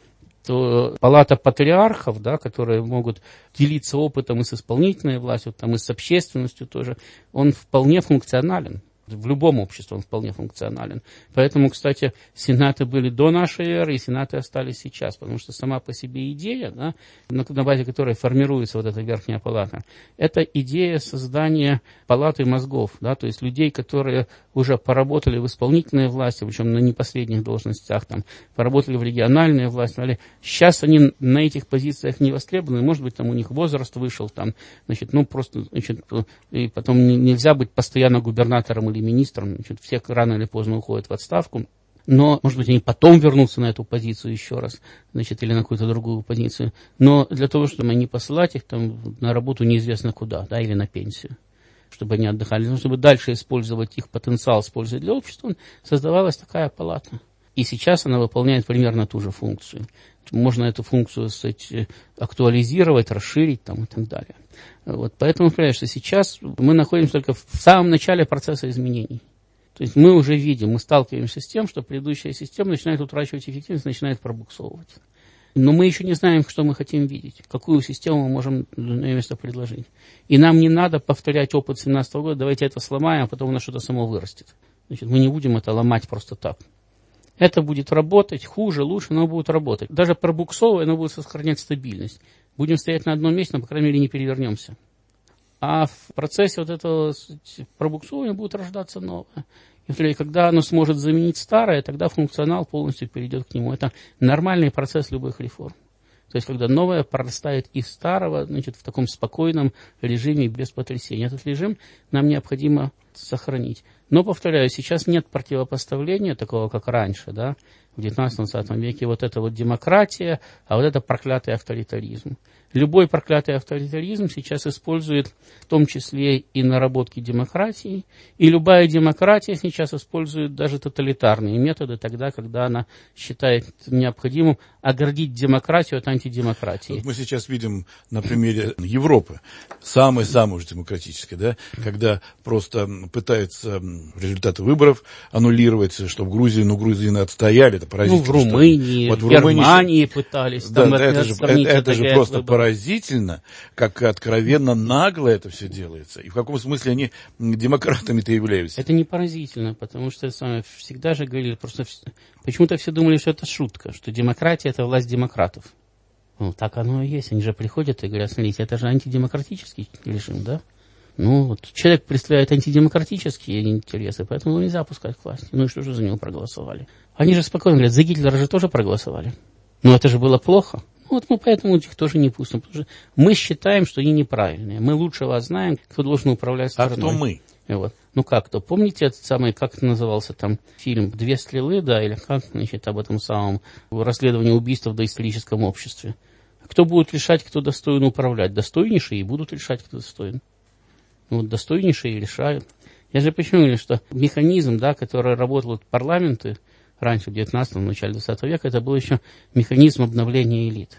то палата патриархов, да, которые могут делиться опытом и с исполнительной властью, там, и с общественностью тоже, он вполне функционален. В любом обществе он вполне функционален. Поэтому, кстати, сенаты были до нашей эры, и сенаты остались сейчас, потому что сама по себе идея, да, на, на базе которой формируется вот эта верхняя палата, это идея создания палаты мозгов, да, то есть людей, которые уже поработали в исполнительной власти, причем на не последних должностях, там, поработали в региональной власти, але сейчас они на этих позициях не востребованы, может быть, там у них возраст вышел, там, значит, ну, просто, значит, и потом нельзя быть постоянно губернатором или министром, значит, все рано или поздно уходят в отставку, но, может быть, они потом вернутся на эту позицию еще раз, значит, или на какую-то другую позицию, но для того, чтобы не посылать их там на работу неизвестно куда, да, или на пенсию, чтобы они отдыхали, но чтобы дальше использовать их потенциал, использовать для общества, создавалась такая палата. И сейчас она выполняет примерно ту же функцию. Можно эту функцию, кстати, актуализировать, расширить там, и так далее. Вот, поэтому, понимаешь, что сейчас мы находимся только в самом начале процесса изменений. То есть мы уже видим, мы сталкиваемся с тем, что предыдущая система начинает утрачивать эффективность, начинает пробуксовывать. Но мы еще не знаем, что мы хотим видеть, какую систему мы можем на ее место предложить. И нам не надо повторять опыт семнадцатого года, давайте это сломаем, а потом у нас что-то само вырастет. Значит, мы не будем это ломать просто так. Это будет работать, хуже, лучше, но будет работать. Даже пробуксовывая, оно будет сохранять стабильность. Будем стоять на одном месте, но, по крайней мере, не перевернемся. А в процессе вот этого пробуксовывания будет рождаться новое. И когда оно сможет заменить старое, тогда функционал полностью перейдет к нему. Это нормальный процесс любых реформ. То есть, когда новое прорастает из старого, значит, в таком спокойном режиме, без потрясений. Этот режим нам необходимо сохранить. Но, повторяю, сейчас нет противопоставления такого, как раньше, да, в девятнадцатом-двадцатом веке, вот это вот демократия, а вот это проклятый авторитаризм. Любой проклятый авторитаризм сейчас использует в том числе и наработки демократии, и любая демократия сейчас использует даже тоталитарные методы тогда, когда она считает необходимым оградить демократию от антидемократии. Вот мы сейчас видим на примере Европы, самой-самой уже демократической, да, когда просто пытаются результаты выборов аннулировать, что в Грузии, ну, грузины отстояли, это поразительно. Ну, в Румынии, вот в Германии пытались. Да, там да, это же, это, это же просто выборы. Поразительно, как откровенно нагло это все делается. И в каком смысле они демократами-то являются? Это не поразительно, потому что самое, всегда же говорили, просто почему-то все думали, что это шутка, что демократия – это власть демократов. Ну, так оно и есть. Они же приходят и говорят, смотрите, это же антидемократический режим, да? Ну, вот человек представляет антидемократические интересы, поэтому его нельзя пускать к власти. Ну и что же за него проголосовали? Они же спокойно говорят, за Гитлера же тоже проголосовали. Но это же было плохо. Вот мы поэтому их тоже не пустим, потому что мы считаем, что они неправильные. Мы лучше вас знаем, кто должен управлять страной. А кто мы? И вот. Ну как то? Помните этот самый, как это назывался там фильм «Две стрелы», да, или как, значит, об этом самом расследовании убийства в доисторическом обществе? Кто будет решать, кто достоин управлять? Достойнейшие и будут решать, кто достоин. Ну, вот достойнейшие решают. Я же почему говорю, что механизм, да, который работал в парламенты раньше, в девятнадцатом, в начале двадцатого века, это был еще механизм обновления элит.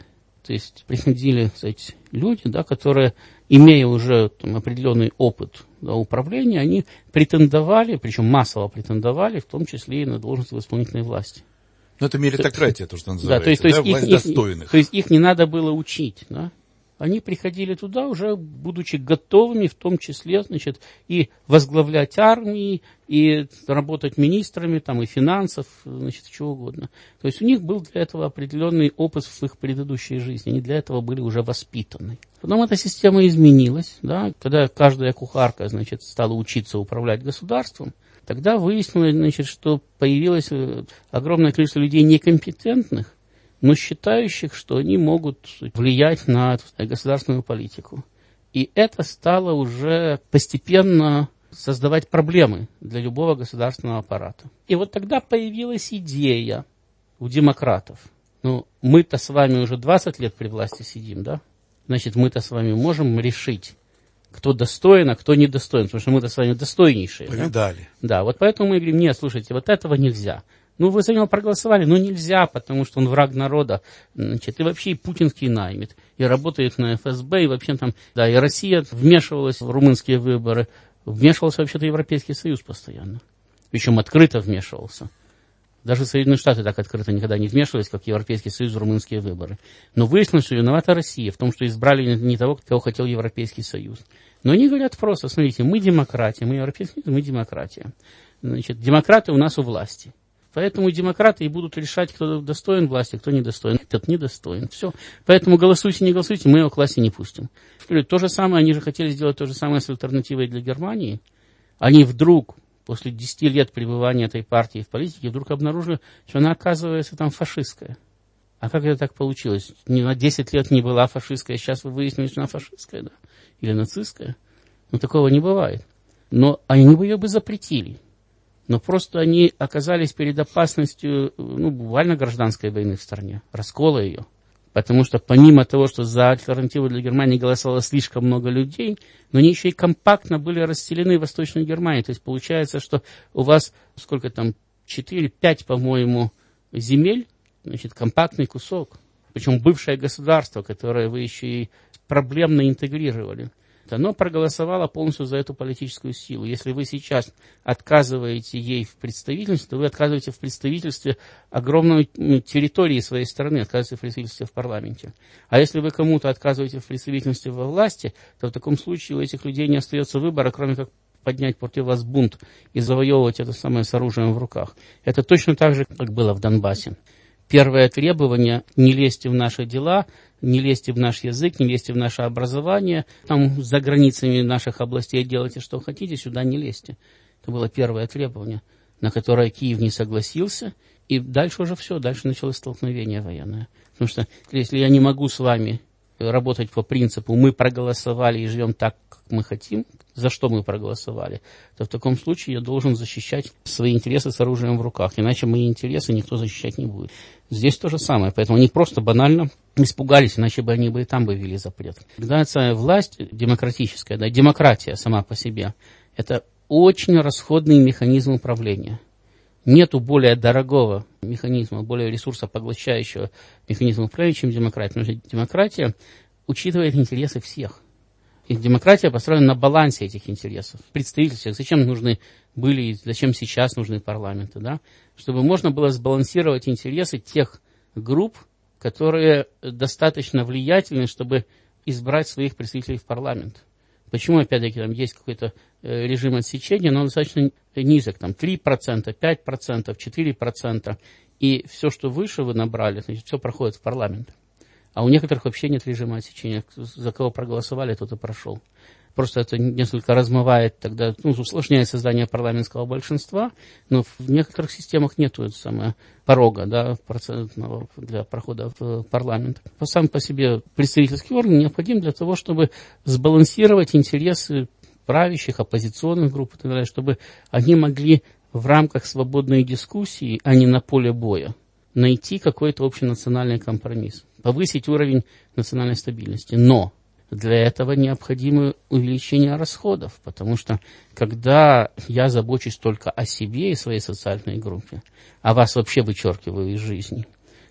То есть приходили, кстати, люди, да, которые, имея уже там, определенный опыт, да, управления, они претендовали, причем массово претендовали, в том числе и на должности в исполнительной власти. Ну, это меритократия, то, что называется, да, то есть, да, то есть власть их, достойных. Их, то есть их не надо было учить, да. Они приходили туда, уже будучи готовыми, в том числе, значит, и возглавлять армии, и работать министрами, там, и финансов, значит, чего угодно. То есть у них был для этого определенный опыт в их предыдущей жизни. Они для этого были уже воспитаны. Потом эта система изменилась, да, когда каждая кухарка, значит, стала учиться управлять государством, тогда выяснилось, значит, что появилось огромное количество людей некомпетентных, но считающих, что они могут влиять на государственную политику. И это стало уже постепенно создавать проблемы для любого государственного аппарата. И вот тогда появилась идея у демократов. Ну, мы-то с вами уже двадцать лет при власти сидим, да? Значит, мы-то с вами можем решить, кто достоин, а кто недостоин, потому что мы-то с вами достойнейшие. Повидали. Да? Да, вот поэтому мы говорим, нет, слушайте, вот этого нельзя. Ну, вы за него проголосовали, но нельзя, потому что он враг народа, значит, и вообще и путинский наймит, и работает на эф эс бэ, и вообще там, да, и Россия вмешивалась в румынские выборы, вмешивался вообще-то Европейский Союз постоянно, причем открыто вмешивался. Даже Соединенные Штаты так открыто никогда не вмешивались, как Европейский Союз в румынские выборы. Но выяснилось, что виновата Россия в том, что избрали не того, кого хотел Европейский Союз. Но они говорят просто, смотрите, мы демократия, мы Европейский Союз, мы демократия. Значит, демократы у нас у власти. Поэтому демократы и будут решать, кто достоин власти, кто недостоин. Этот недостоин. Все. Поэтому голосуйте, не голосуйте, мы его к власти не пустим. То же самое, они же хотели сделать то же самое с альтернативой для Германии. Они вдруг, после десяти лет пребывания этой партии в политике, вдруг обнаружили, что она, оказывается, там фашистская. А как это так получилось? На десять лет не была фашистская, сейчас вы выяснили, что она фашистская, да? Или нацистская? Ну, такого не бывает. Но они бы ее бы запретили. Но просто они оказались перед опасностью, ну, буквально гражданской войны в стране, раскола ее. Потому что помимо того, что за альтернативу для Германии голосовало слишком много людей, но они еще и компактно были расселены в Восточной Германии. То есть получается, что у вас, сколько там, четыре-пять, по-моему, земель, значит, компактный кусок. Причем бывшее государство, которое вы еще и проблемно интегрировали. Оно проголосовало полностью за эту политическую силу. Если вы сейчас отказываете ей в представительстве, то вы отказываете в представительстве огромной территории своей страны, отказываете в представительстве в парламенте. А если вы кому-то отказываете в представительстве во власти, то в таком случае у этих людей не остается выбора, кроме как поднять против вас бунт и завоевывать это самое с оружием в руках. Это точно так же, как было в Донбассе. Первое требование – не лезьте в наши дела, не лезьте в наш язык, не лезьте в наше образование. Там за границами наших областей делайте, что хотите, сюда не лезьте. Это было первое требование, на которое Киев не согласился. И дальше уже все, дальше началось столкновение военное. Потому что если я не могу с вами работать по принципу «мы проголосовали и живем так, как мы хотим», за что мы проголосовали, то в таком случае я должен защищать свои интересы с оружием в руках. Иначе мои интересы никто защищать не будет. Здесь то же самое. Поэтому они просто банально испугались, иначе бы они бы и там бы ввели запрет. Когда эта власть демократическая, да, демократия сама по себе, это очень расходный механизм управления. Нету более дорогого механизма, более ресурсопоглощающего механизма управления, чем демократия. Потому что демократия учитывает интересы всех. И демократия построена на балансе этих интересов. Представительствах. Зачем нужны были, зачем сейчас нужны парламенты, да? Чтобы можно было сбалансировать интересы тех групп, которые достаточно влиятельны, чтобы избрать своих представителей в парламент. Почему, опять-таки, там есть какой-то э, режим отсечения, но он достаточно низок, там три процента, пять процентов, четыре процента, и все, что выше вы набрали, значит, все проходит в парламент. А у некоторых вообще нет режима отсечения. За кого проголосовали, тот и прошел. Просто это несколько размывает тогда, ну, усложняет создание парламентского большинства, но в некоторых системах нет самого порога, да, процентного для прохода в парламент. Сам по себе представительский орган необходим для того, чтобы сбалансировать интересы правящих, оппозиционных групп и так далее, чтобы они могли в рамках свободной дискуссии, а не на поле боя, найти какой-то общенациональный компромисс, повысить уровень национальной стабильности. Но для этого необходимо увеличение расходов, потому что когда я забочусь только о себе и своей социальной группе, а вас вообще вычеркиваю из жизни,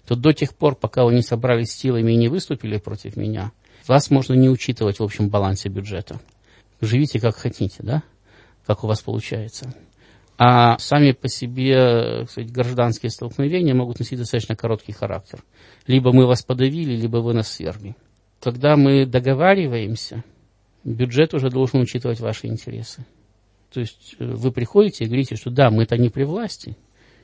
то до тех пор, пока вы не собрались силами и не выступили против меня, вас можно не учитывать в общем балансе бюджета. Живите как хотите, да? Как у вас получается. А сами по себе, так сказать, гражданские столкновения могут носить достаточно короткий характер. Либо мы вас подавили, либо вы нас свергли. Когда мы договариваемся, бюджет уже должен учитывать ваши интересы. То есть вы приходите и говорите, что да, мы-то не при власти,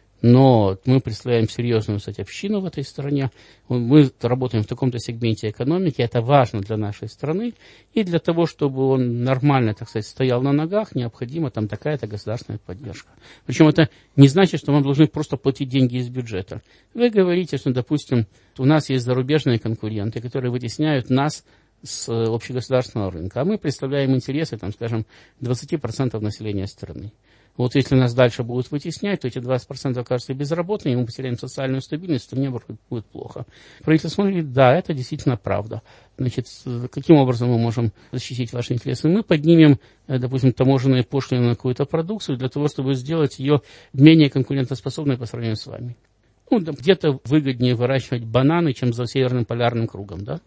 но мы представляем серьезную, кстати, общину в этой стране, мы работаем в таком-то сегменте экономики, это важно для нашей страны, и для того, чтобы он нормально, так сказать, стоял на ногах, необходима там такая-то государственная поддержка. Причем это не значит, что мы должны просто платить деньги из бюджета. Вы говорите, что, допустим, у нас есть зарубежные конкуренты, которые вытесняют нас с общегосударственного рынка, а мы представляем интересы, там, скажем, двадцать процентов населения страны. Вот если нас дальше будут вытеснять, то эти двадцать процентов окажутся безработными, и мы потеряем социальную стабильность, стране будет плохо. Правительство говорит, да, это действительно правда. Значит, каким образом мы можем защитить ваши интересы? Мы поднимем, допустим, таможенные пошлины на какую-то продукцию для того, чтобы сделать ее менее конкурентоспособной по сравнению с вами. Ну, где-то выгоднее выращивать бананы, чем за Северным полярным кругом, да,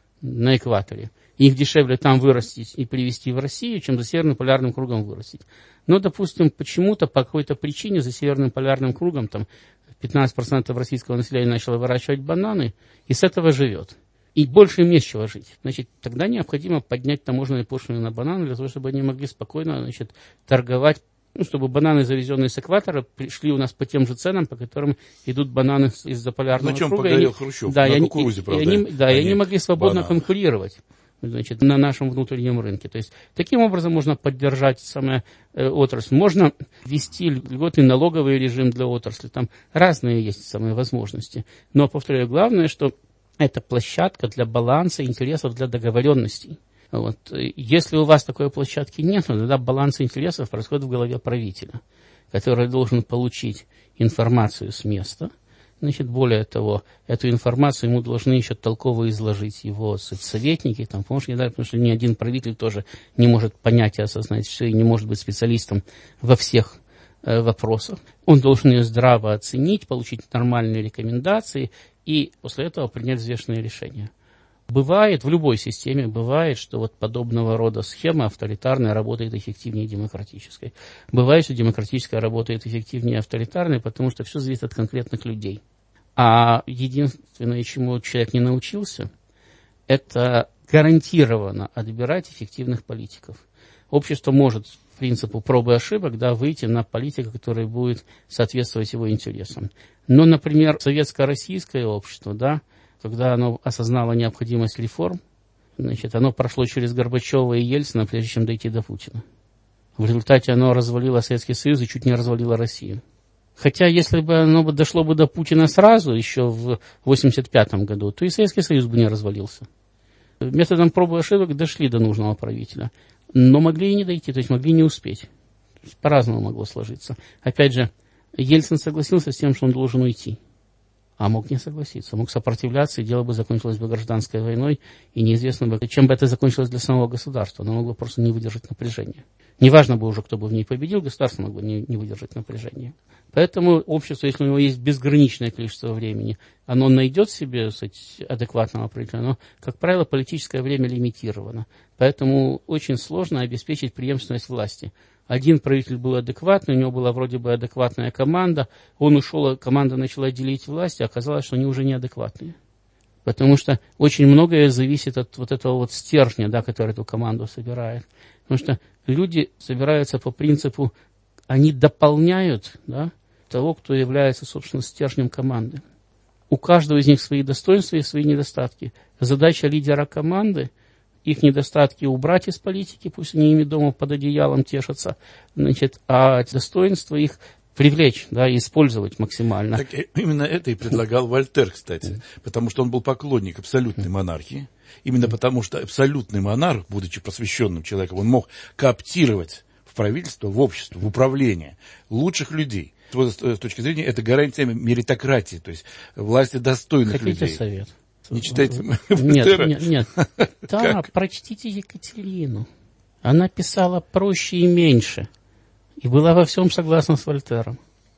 на экваторе. Их дешевле там вырастить и привезти в Россию, чем за Северным полярным кругом вырастить. Но, допустим, почему-то, по какой-то причине за Северным полярным кругом там пятнадцать процентов российского населения начало выращивать бананы и с этого живет. И больше им не с чего жить. Значит, тогда необходимо поднять таможенные пошлины на бананы для того, чтобы они могли спокойно, значит, торговать, ну, чтобы бананы, завезенные с экватора, пришли у нас по тем же ценам, по которым идут бананы из-за полярного на чем круга. погорел они, Хрущев? Да, на и кукурузе, они, правда? И они, да, и они могли свободно бананы. конкурировать, значит, на нашем внутреннем рынке. То есть, таким образом можно поддержать самую э, отрасль. Можно ввести льготный налоговый режим для отрасли. Там разные есть самые возможности. Но, повторяю, главное, что это площадка для баланса интересов, для договоренностей. Вот. Если у вас такой площадки нет, то тогда баланс интересов происходит в голове правителя, который должен получить информацию с места. Значит, более того, эту информацию ему должны еще толково изложить его советники, там, помощники, да, потому что ни один правитель тоже не может понять и осознать все, и не может быть специалистом во всех э, вопросах. Он должен ее здраво оценить, получить нормальные рекомендации и после этого принять взвешенные решения. Бывает, в любой системе бывает, что вот подобного рода схема авторитарная работает эффективнее демократической. Бывает, что демократическая работает эффективнее авторитарной, потому что все зависит от конкретных людей. А единственное, чему человек не научился, это гарантированно отбирать эффективных политиков. Общество может, в принципе, пробы и ошибок, да, выйти на политика, который будет соответствовать его интересам. Но, например, советско-российское общество, да, когда оно осознало необходимость реформ, значит, оно прошло через Горбачева и Ельцина, прежде чем дойти до Путина. В результате оно развалило Советский Союз и чуть не развалило Россию. Хотя, если бы оно бы дошло бы до Путина сразу, еще в восемьдесят пятом году, то и Советский Союз бы не развалился. Методом пробы и ошибок дошли до нужного правителя, но могли и не дойти, то есть могли не успеть. По-разному могло сложиться. Опять же, Ельцин согласился с тем, что он должен уйти. А мог не согласиться, мог сопротивляться, и дело бы закончилось бы гражданской войной, и неизвестно бы, чем бы это закончилось для самого государства. Оно могло просто не выдержать напряжение. Неважно бы уже, кто бы в ней победил, государство могло не, не выдержать напряжение. Поэтому общество, если у него есть безграничное количество времени, оно найдет себе, кстати, адекватного правителя, но, как правило, политическое время лимитировано. Поэтому очень сложно обеспечить преемственность власти. Один правитель был адекватный, у него была вроде бы адекватная команда, он ушел, команда начала делить власть, а оказалось, что они уже неадекватные. Потому что очень многое зависит от вот этого вот стержня, да, который эту команду собирает. Потому что люди собираются по принципу, они дополняют, да, того, кто является, собственно, стержнем команды. У каждого из них свои достоинства и свои недостатки. Задача лидера команды — их недостатки убрать из политики, пусть они ими дома под одеялом тешатся, значит, а достоинства их привлечь, да, и использовать максимально. Так, именно это и предлагал Вольтер, кстати, потому что он был поклонник абсолютной монархии. Именно потому что абсолютный монарх, будучи просвещенным человеком, он мог кооптировать в правительство, в общество, в управление лучших людей. Вот с точки зрения, это гарантия меритократии, то есть власти достойных Хотите людей. Хотите совет? Не читайте Нет, нет, нет. Да, прочтите Екатерину. Она писала проще и меньше. И была во всем согласна с Вольтером.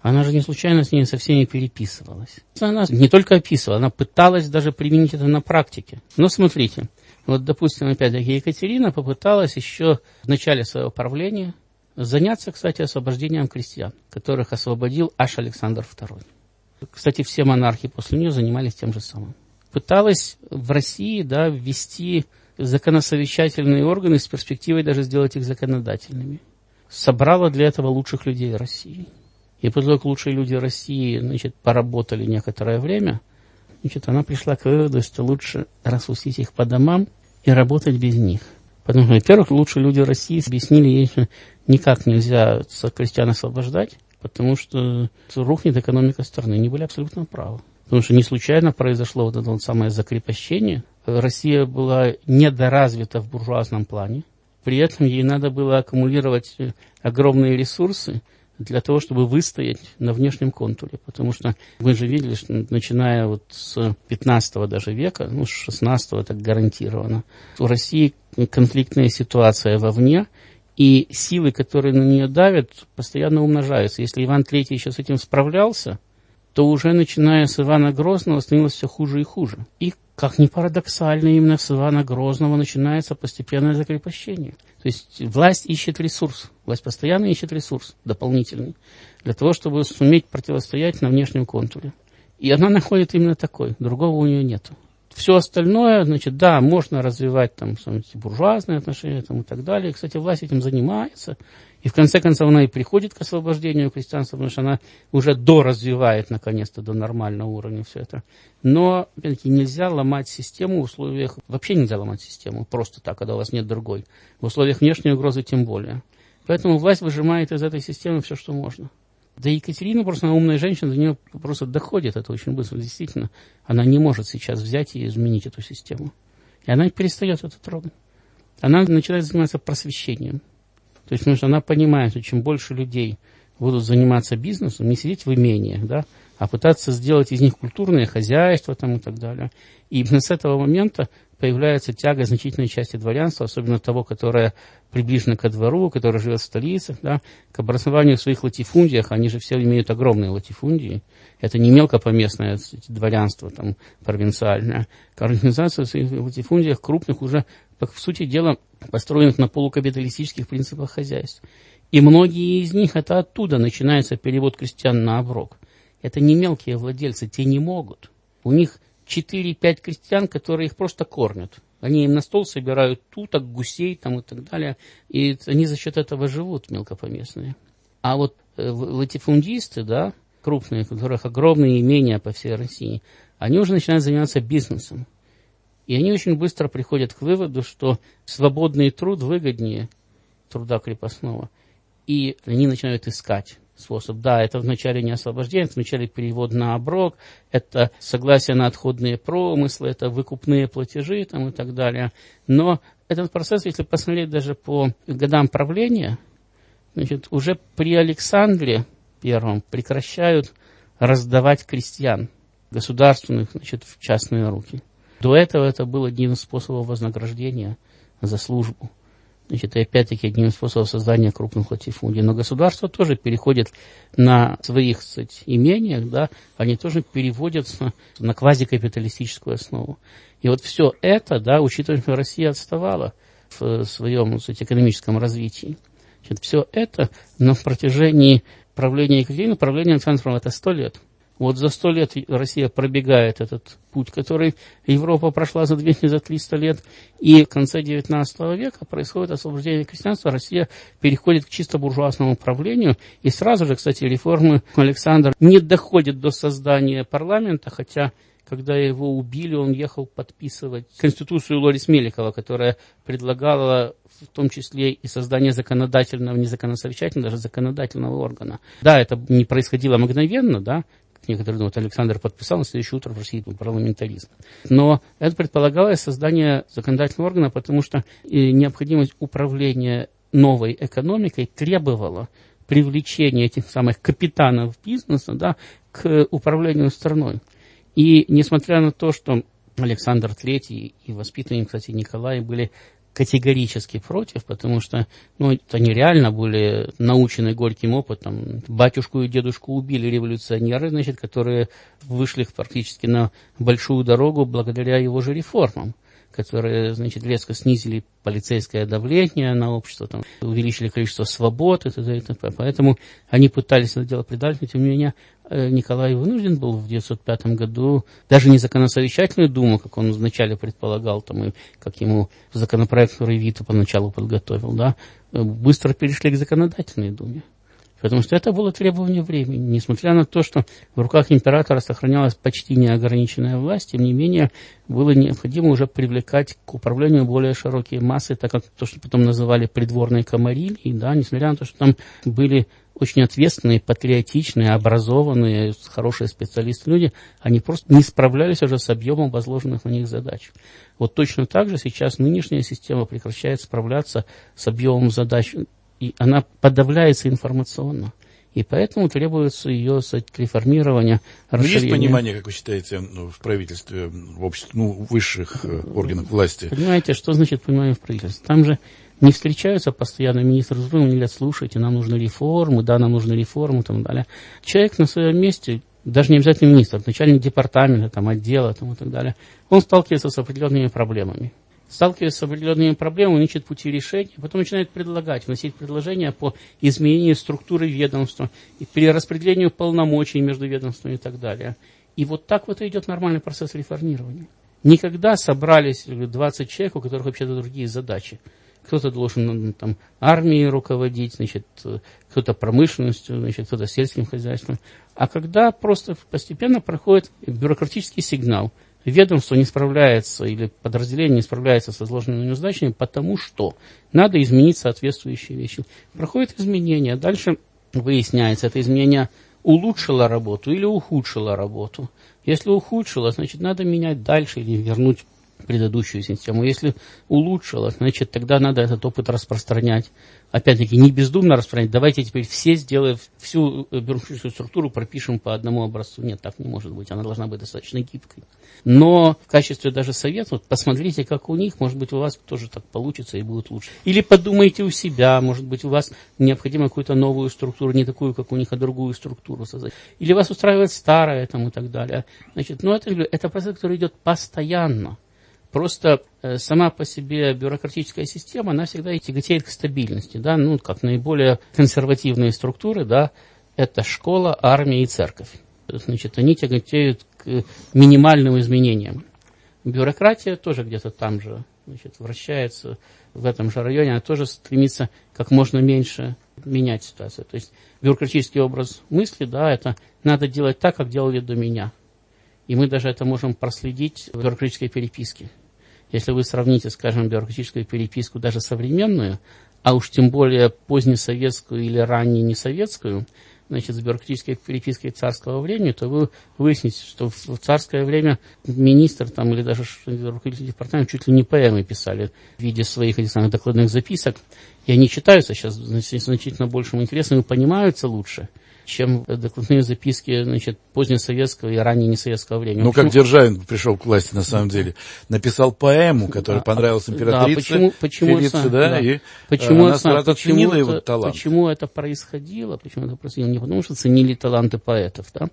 Она же не случайно с ней со всеми переписывалась. Она не только описывала, она пыталась даже применить это на практике. Но смотрите, вот, допустим, опять-таки Екатерина попыталась еще в начале своего правления заняться, кстати, освобождением крестьян, которых освободил аж Александр второй. Кстати, все монархи после нее занимались тем же самым. Пыталась в России, да, ввести законосовещательные органы с перспективой даже сделать их законодательными. Собрала для этого лучших людей России. И после того, как лучшие люди России, значит, поработали некоторое время, значит, она пришла к выводу, что лучше распустить их по домам и работать без них. Потому что, во-первых, лучшие люди России объяснили ей, что никак нельзя крестьян освобождать, потому что рухнет экономика страны. Они были абсолютно правы. Потому что не случайно произошло вот это вот самое закрепощение. Россия была недоразвита в буржуазном плане. При этом ей надо было аккумулировать огромные ресурсы для того, чтобы выстоять на внешнем контуре. Потому что вы же видели, что начиная вот с пятнадцатого даже века, ну, с шестнадцатого так гарантированно, у России конфликтная ситуация вовне, и силы, которые на нее давят, постоянно умножаются. Если Иван Третий еще с этим справлялся, то уже начиная с Ивана Грозного становилось все хуже и хуже. И, как ни парадоксально, именно с Ивана Грозного начинается постепенное закрепощение. То есть власть ищет ресурс, власть постоянно ищет ресурс дополнительный, для того, чтобы суметь противостоять на внешнем контуре. И она находит именно такой, другого у нее нету. Все остальное, значит, да, можно развивать там буржуазные отношения там, и так далее. И, кстати, власть этим занимается. И в конце концов она и приходит к освобождению крестьянства, потому что она уже доразвивает наконец-то до нормального уровня все это. Но, опять-таки, нельзя ломать систему в условиях... Вообще нельзя ломать систему просто так, когда у вас нет другой. В условиях внешней угрозы тем более. Поэтому власть выжимает из этой системы все, что можно. Да и Екатерина, просто она умная женщина, до нее просто доходит это очень быстро. Действительно, она не может сейчас взять и изменить эту систему. И она перестает это трогать. Она начинает заниматься просвещением. То есть, потому что она понимает, что чем больше людей будут заниматься бизнесом, не сидеть в имениях, да, а пытаться сделать из них культурное хозяйство там, и так далее. И именно с этого момента появляется тяга значительной части дворянства, особенно того, которое приближено ко двору, которое живет в столицах, да, к образованию в своих латифундиях. Они же все имеют огромные латифундии. Это не мелкопоместное дворянство там, провинциальное. К организации в своих латифундиях крупных уже, в сути дела, построенных на полукапиталистических принципах хозяйства. И многие из них, это оттуда начинается перевод крестьян на оброк. Это не мелкие владельцы, те не могут. У них четыре-пять крестьян, которые их просто кормят. Они им на стол собирают туток, гусей там, и так далее. И они за счет этого живут, мелкопоместные. А вот э, латифундисты, да, крупные, у которых огромные имения по всей России, они уже начинают заниматься бизнесом. И они очень быстро приходят к выводу, что свободный труд выгоднее труда крепостного. И они начинают искать способ. Да, это вначале не освобождение, это вначале перевод на оброк, это согласие на отходные промыслы, это выкупные платежи там, и так далее. Но этот процесс, если посмотреть даже по годам правления, значит, уже при Александре Первом прекращают раздавать крестьян государственных, значит, в частные руки. До этого это был один из способов вознаграждения за службу. Значит, и опять-таки одним из способов создания крупных латифундий. Но государство тоже переходит на своих, кстати, имениях, да, они тоже переводятся на квазикапиталистическую основу. И вот все это, да, учитывая, что Россия отставала в своем, кстати, экономическом развитии, значит, все это на протяжении правления Екатерины, правления Александра Второго, это сто лет. Вот за сто лет Россия пробегает этот путь, который Европа прошла за двести, за триста лет. И в конце девятнадцатого века происходит освобождение крестьянства. Россия переходит к чисто буржуазному правлению. И сразу же, кстати, реформы Александра не доходят до создания парламента, хотя, когда его убили, он ехал подписывать Конституцию Лорис Меликова, которая предлагала в том числе и создание законодательного, не законосовещательного, даже законодательного органа. Да, это не происходило мгновенно, да. Некоторые думают, Александр подписал, на следующее утро в России был парламентаризм. Но это предполагалось создание законодательного органа, потому что необходимость управления новой экономикой требовала привлечения этих самых капитанов бизнеса, да, к управлению страной. И несмотря на то, что Александр Третий и воспитанник, кстати, Николай были категорически против, потому что, ну, это нереально, были научены горьким опытом. Батюшку и дедушку убили революционеры, значит, которые вышли практически на большую дорогу благодаря его же реформам, которые, значит, резко снизили полицейское давление на общество, там, увеличили количество свобод и т.д. и т.п. Поэтому они пытались это дело предательно. Тем не менее, Николай вынужден был в девятьсот пятом году даже не законосовещательную думу, как он вначале предполагал, там, и как ему законопроект, который Вита поначалу подготовил, да, быстро перешли к законодательной думе. Потому что это было требование времени. Несмотря на то, что в руках императора сохранялась почти неограниченная власть, тем не менее было необходимо уже привлекать к управлению более широкие массы, так как то, что потом называли придворной камарильей, да, несмотря на то, что там были очень ответственные, патриотичные, образованные, хорошие специалисты люди, они просто не справлялись уже с объемом возложенных на них задач. Вот точно так же сейчас нынешняя система прекращает справляться с объемом задач, и она подавляется информационно. И поэтому требуется ее реформирование, расширение. Ну, есть понимание, как вы считаете, ну, в правительстве, в обществе, ну, в высших э, органах власти? Понимаете, что значит понимание в правительстве? Там же не встречаются постоянно министры, они говорят, слушайте, нам нужны реформы, да, нам нужны реформы и так далее. Человек на своем месте, даже не обязательно министр, начальник департамента, там, отдела там, и так далее, он сталкивается с определенными проблемами. Сталкиваясь с определенными проблемами, он ищет пути решения, потом начинает предлагать, вносить предложения по изменению структуры ведомства, и перераспределению полномочий между ведомствами и так далее. И вот так вот идет нормальный процесс реформирования. Никогда собрались двадцать человек, у которых вообще-то другие задачи. Кто-то должен там, армией руководить, значит, кто-то промышленностью, значит, кто-то сельским хозяйством. А когда просто постепенно проходит бюрократический сигнал, ведомство не справляется или подразделение не справляется с возложенными на него задачами, потому что надо изменить соответствующие вещи. Проходит изменение, дальше выясняется, это изменение улучшило работу или ухудшило работу. Если ухудшило, значит, надо менять дальше или вернуть предыдущую систему. Если улучшило, значит, тогда надо этот опыт распространять. Опять-таки, не бездумно распространять. Давайте теперь все сделаем, всю бюрократическую структуру пропишем по одному образцу. Нет, так не может быть. Она должна быть достаточно гибкой. Но в качестве даже совета, вот посмотрите, как у них, может быть, у вас тоже так получится и будет лучше. Или подумайте у себя, может быть, у вас необходимо какую-то новую структуру, не такую, как у них, а другую структуру создать. Или вас устраивает старая там, и так далее. Значит, ну, это, это процесс, который идет постоянно. Просто э, сама по себе бюрократическая система, она всегда тяготеет к стабильности, да, ну, как наиболее консервативные структуры, да, это школа, армия и церковь. Значит, они тяготеют к минимальным изменениям. Бюрократия тоже где-то там же, значит, вращается в этом же районе, она тоже стремится как можно меньше менять ситуацию. То есть бюрократический образ мысли, да, это надо делать так, как делали до меня. И мы даже это можем проследить в бюрократической переписке. Если вы сравните, скажем, бюрократическую переписку даже современную, а уж тем более позднесоветскую или ранненесоветскую, значит, с бюрократической перепиской царского времени, то вы выясните, что в царское время министр там, или даже руководитель департамента чуть ли не поэмы писали в виде своих этих самых докладных записок, и они читаются сейчас значительно большим интересом и понимаются лучше, чем докладные записки, значит, позднесоветского и ранненесоветского времени. Ну, почему? Как Державин пришел к власти, на самом деле. Написал поэму, которая да, понравилась императрице, да, почему, почему певице, это, да, да. и почему она это, сразу оценила его это, талант. Почему это происходило? Почему это происходило? Не потому, что ценили таланты поэтов, да,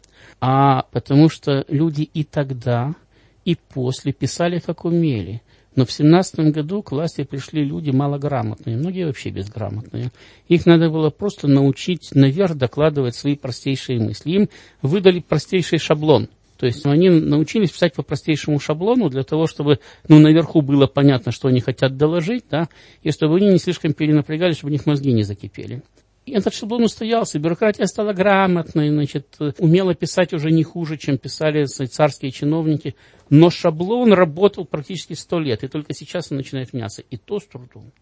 а потому что люди и тогда, и после писали, как умели. Но в семнадцатом году к власти пришли люди малограмотные, многие вообще безграмотные. Их надо было просто научить наверх докладывать свои простейшие мысли. Им выдали простейший шаблон. То есть они научились писать по простейшему шаблону для того, чтобы ну, наверху было понятно, что они хотят доложить, да, и чтобы они не слишком перенапрягались, чтобы у них мозги не закипели. И этот шаблон устоялся, бюрократия стала грамотной, значит, умела писать уже не хуже, чем писали царские чиновники, но шаблон работал практически сто лет, и только сейчас он начинает меняться, и то с трудом.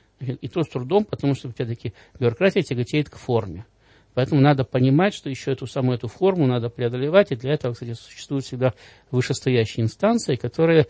И то с трудом, потому что, опять-таки, бюрократия тяготеет к форме. Поэтому надо понимать, что еще эту самую эту форму надо преодолевать, и для этого, кстати, существуют всегда вышестоящие инстанции, которые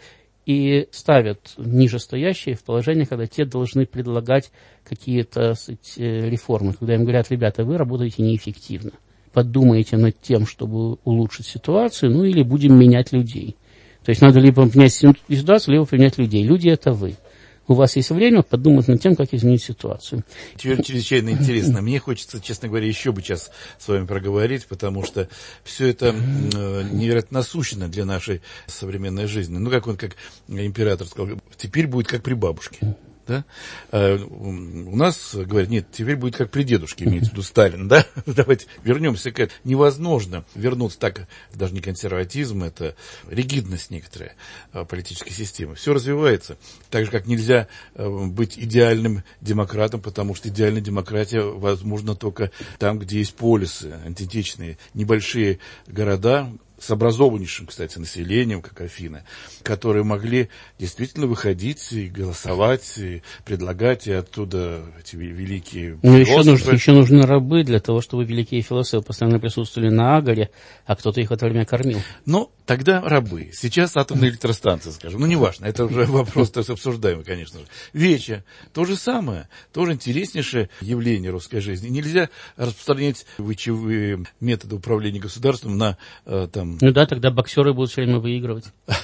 и ставят нижестоящие в положение, когда те должны предлагать какие-то сказать, реформы. Когда им говорят, ребята, вы работаете неэффективно, подумайте над тем, чтобы улучшить ситуацию, ну или будем менять людей. То есть надо либо менять ситуацию, либо поменять людей. Люди – это вы. у вас есть время подумать над тем, как изменить ситуацию. Теперь чрезвычайно интересно. Мне хочется, честно говоря, еще бы час с вами проговорить, потому что все это невероятно насущно для нашей современной жизни. Ну, как он, как император сказал, теперь будет как при бабушке. Да? А у нас говорят, нет, теперь будет как при дедушке, имеется в виду Сталин, да? Давайте вернемся к этому. Невозможно вернуться так, даже не консерватизм, это ригидность некоторая политической системы. Все развивается. Так же, как нельзя быть идеальным демократом, потому что идеальная демократия возможна только там, где есть полисы, антиантичные, небольшие города, с образованнейшим, кстати, населением, как Афины, которые могли действительно выходить и голосовать, и предлагать, и оттуда эти великие Но еще, нужны, еще нужны рабы для того, чтобы великие философы постоянно присутствовали на Агаре, а кто-то их в это время кормил. Ну, тогда рабы. Сейчас атомные электростанции, скажем. Ну, неважно, это уже вопрос обсуждаемый, конечно же. Вече. То же самое, тоже интереснейшее явление русской жизни. Нельзя распространять вечевые методы управления государством на там, Ну да, тогда боксеры будут все время выигрывать.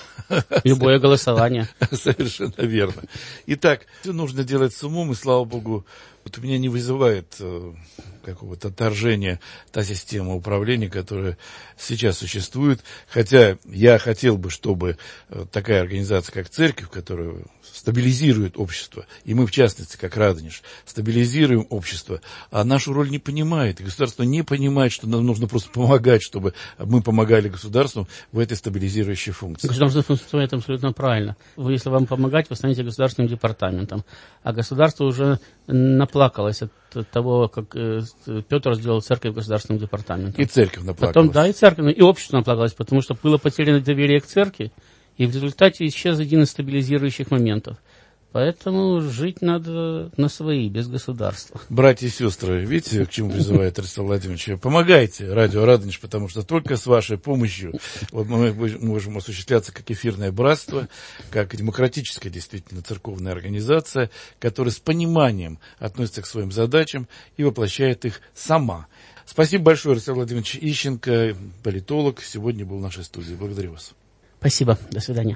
Любое голосование. Совершенно верно. Итак, все нужно делать с умом, и, слава богу, вот у меня не вызывает э, какого-то отторжения та система управления, которая сейчас существует. Хотя я хотел бы, чтобы э, такая организация, как церковь, которая стабилизирует общество, и мы, в частности, как Радонеж, стабилизируем общество, а нашу роль не понимает, и государство не понимает, что нам нужно просто помогать, чтобы мы помогали государству в этой стабилизирующей функции. Государство функционирует абсолютно правильно. Вы, если вам помогать, вы станете государственным департаментом, а государство уже наплакалось от того, как э, Петр сделал церковь государственным департаментом. И церковь наплакалась. Потом, да, и церковь, и общество наплакалось, потому что было потеряно доверие к церкви, и в результате исчез один из стабилизирующих моментов. Поэтому жить надо на свои, без государства. Братья и сестры, видите, к чему призывает Ростислав Владимирович? Помогайте радио Радонеж, потому что только с вашей помощью вот мы можем осуществляться как эфирное братство, как демократическая действительно церковная организация, которая с пониманием относится к своим задачам и воплощает их сама. Спасибо большое, Ростислав Владимирович Ищенко, политолог, сегодня был в нашей студии. Благодарю вас. Спасибо. До свидания.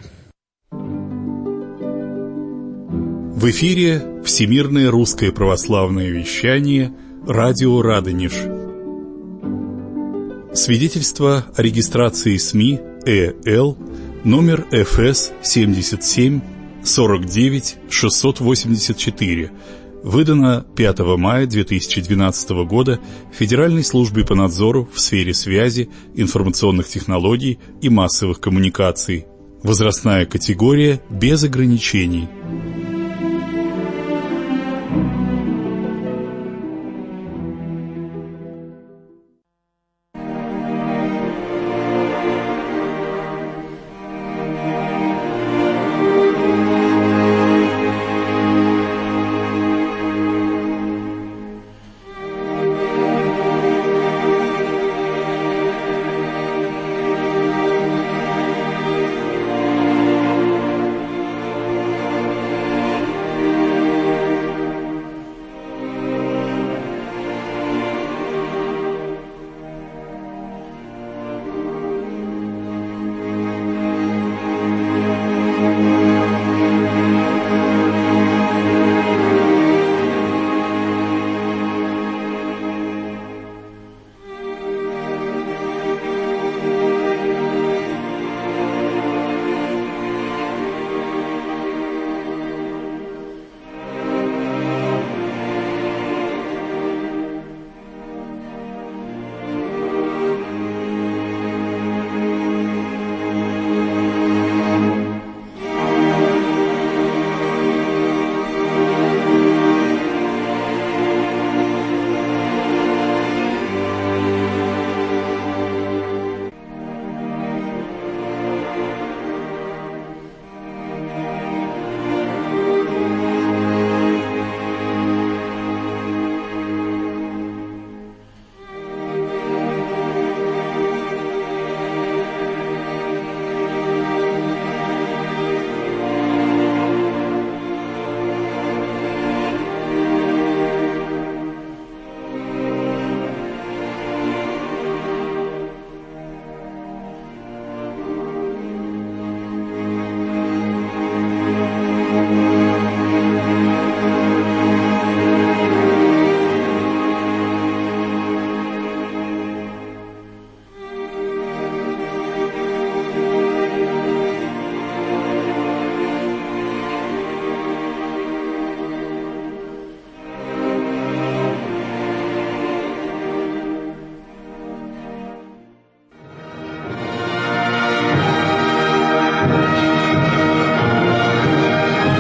В эфире Всемирное русское православное вещание «Радио Радонеж». Свидетельство о регистрации СМИ ЭЛ номер эф эс семьдесят семь сорок девять шестьсот восемьдесят четыре, выдано пятого мая две тысячи двенадцатого года Федеральной службе по надзору в сфере связи, информационных технологий и массовых коммуникаций. Возрастная категория без ограничений.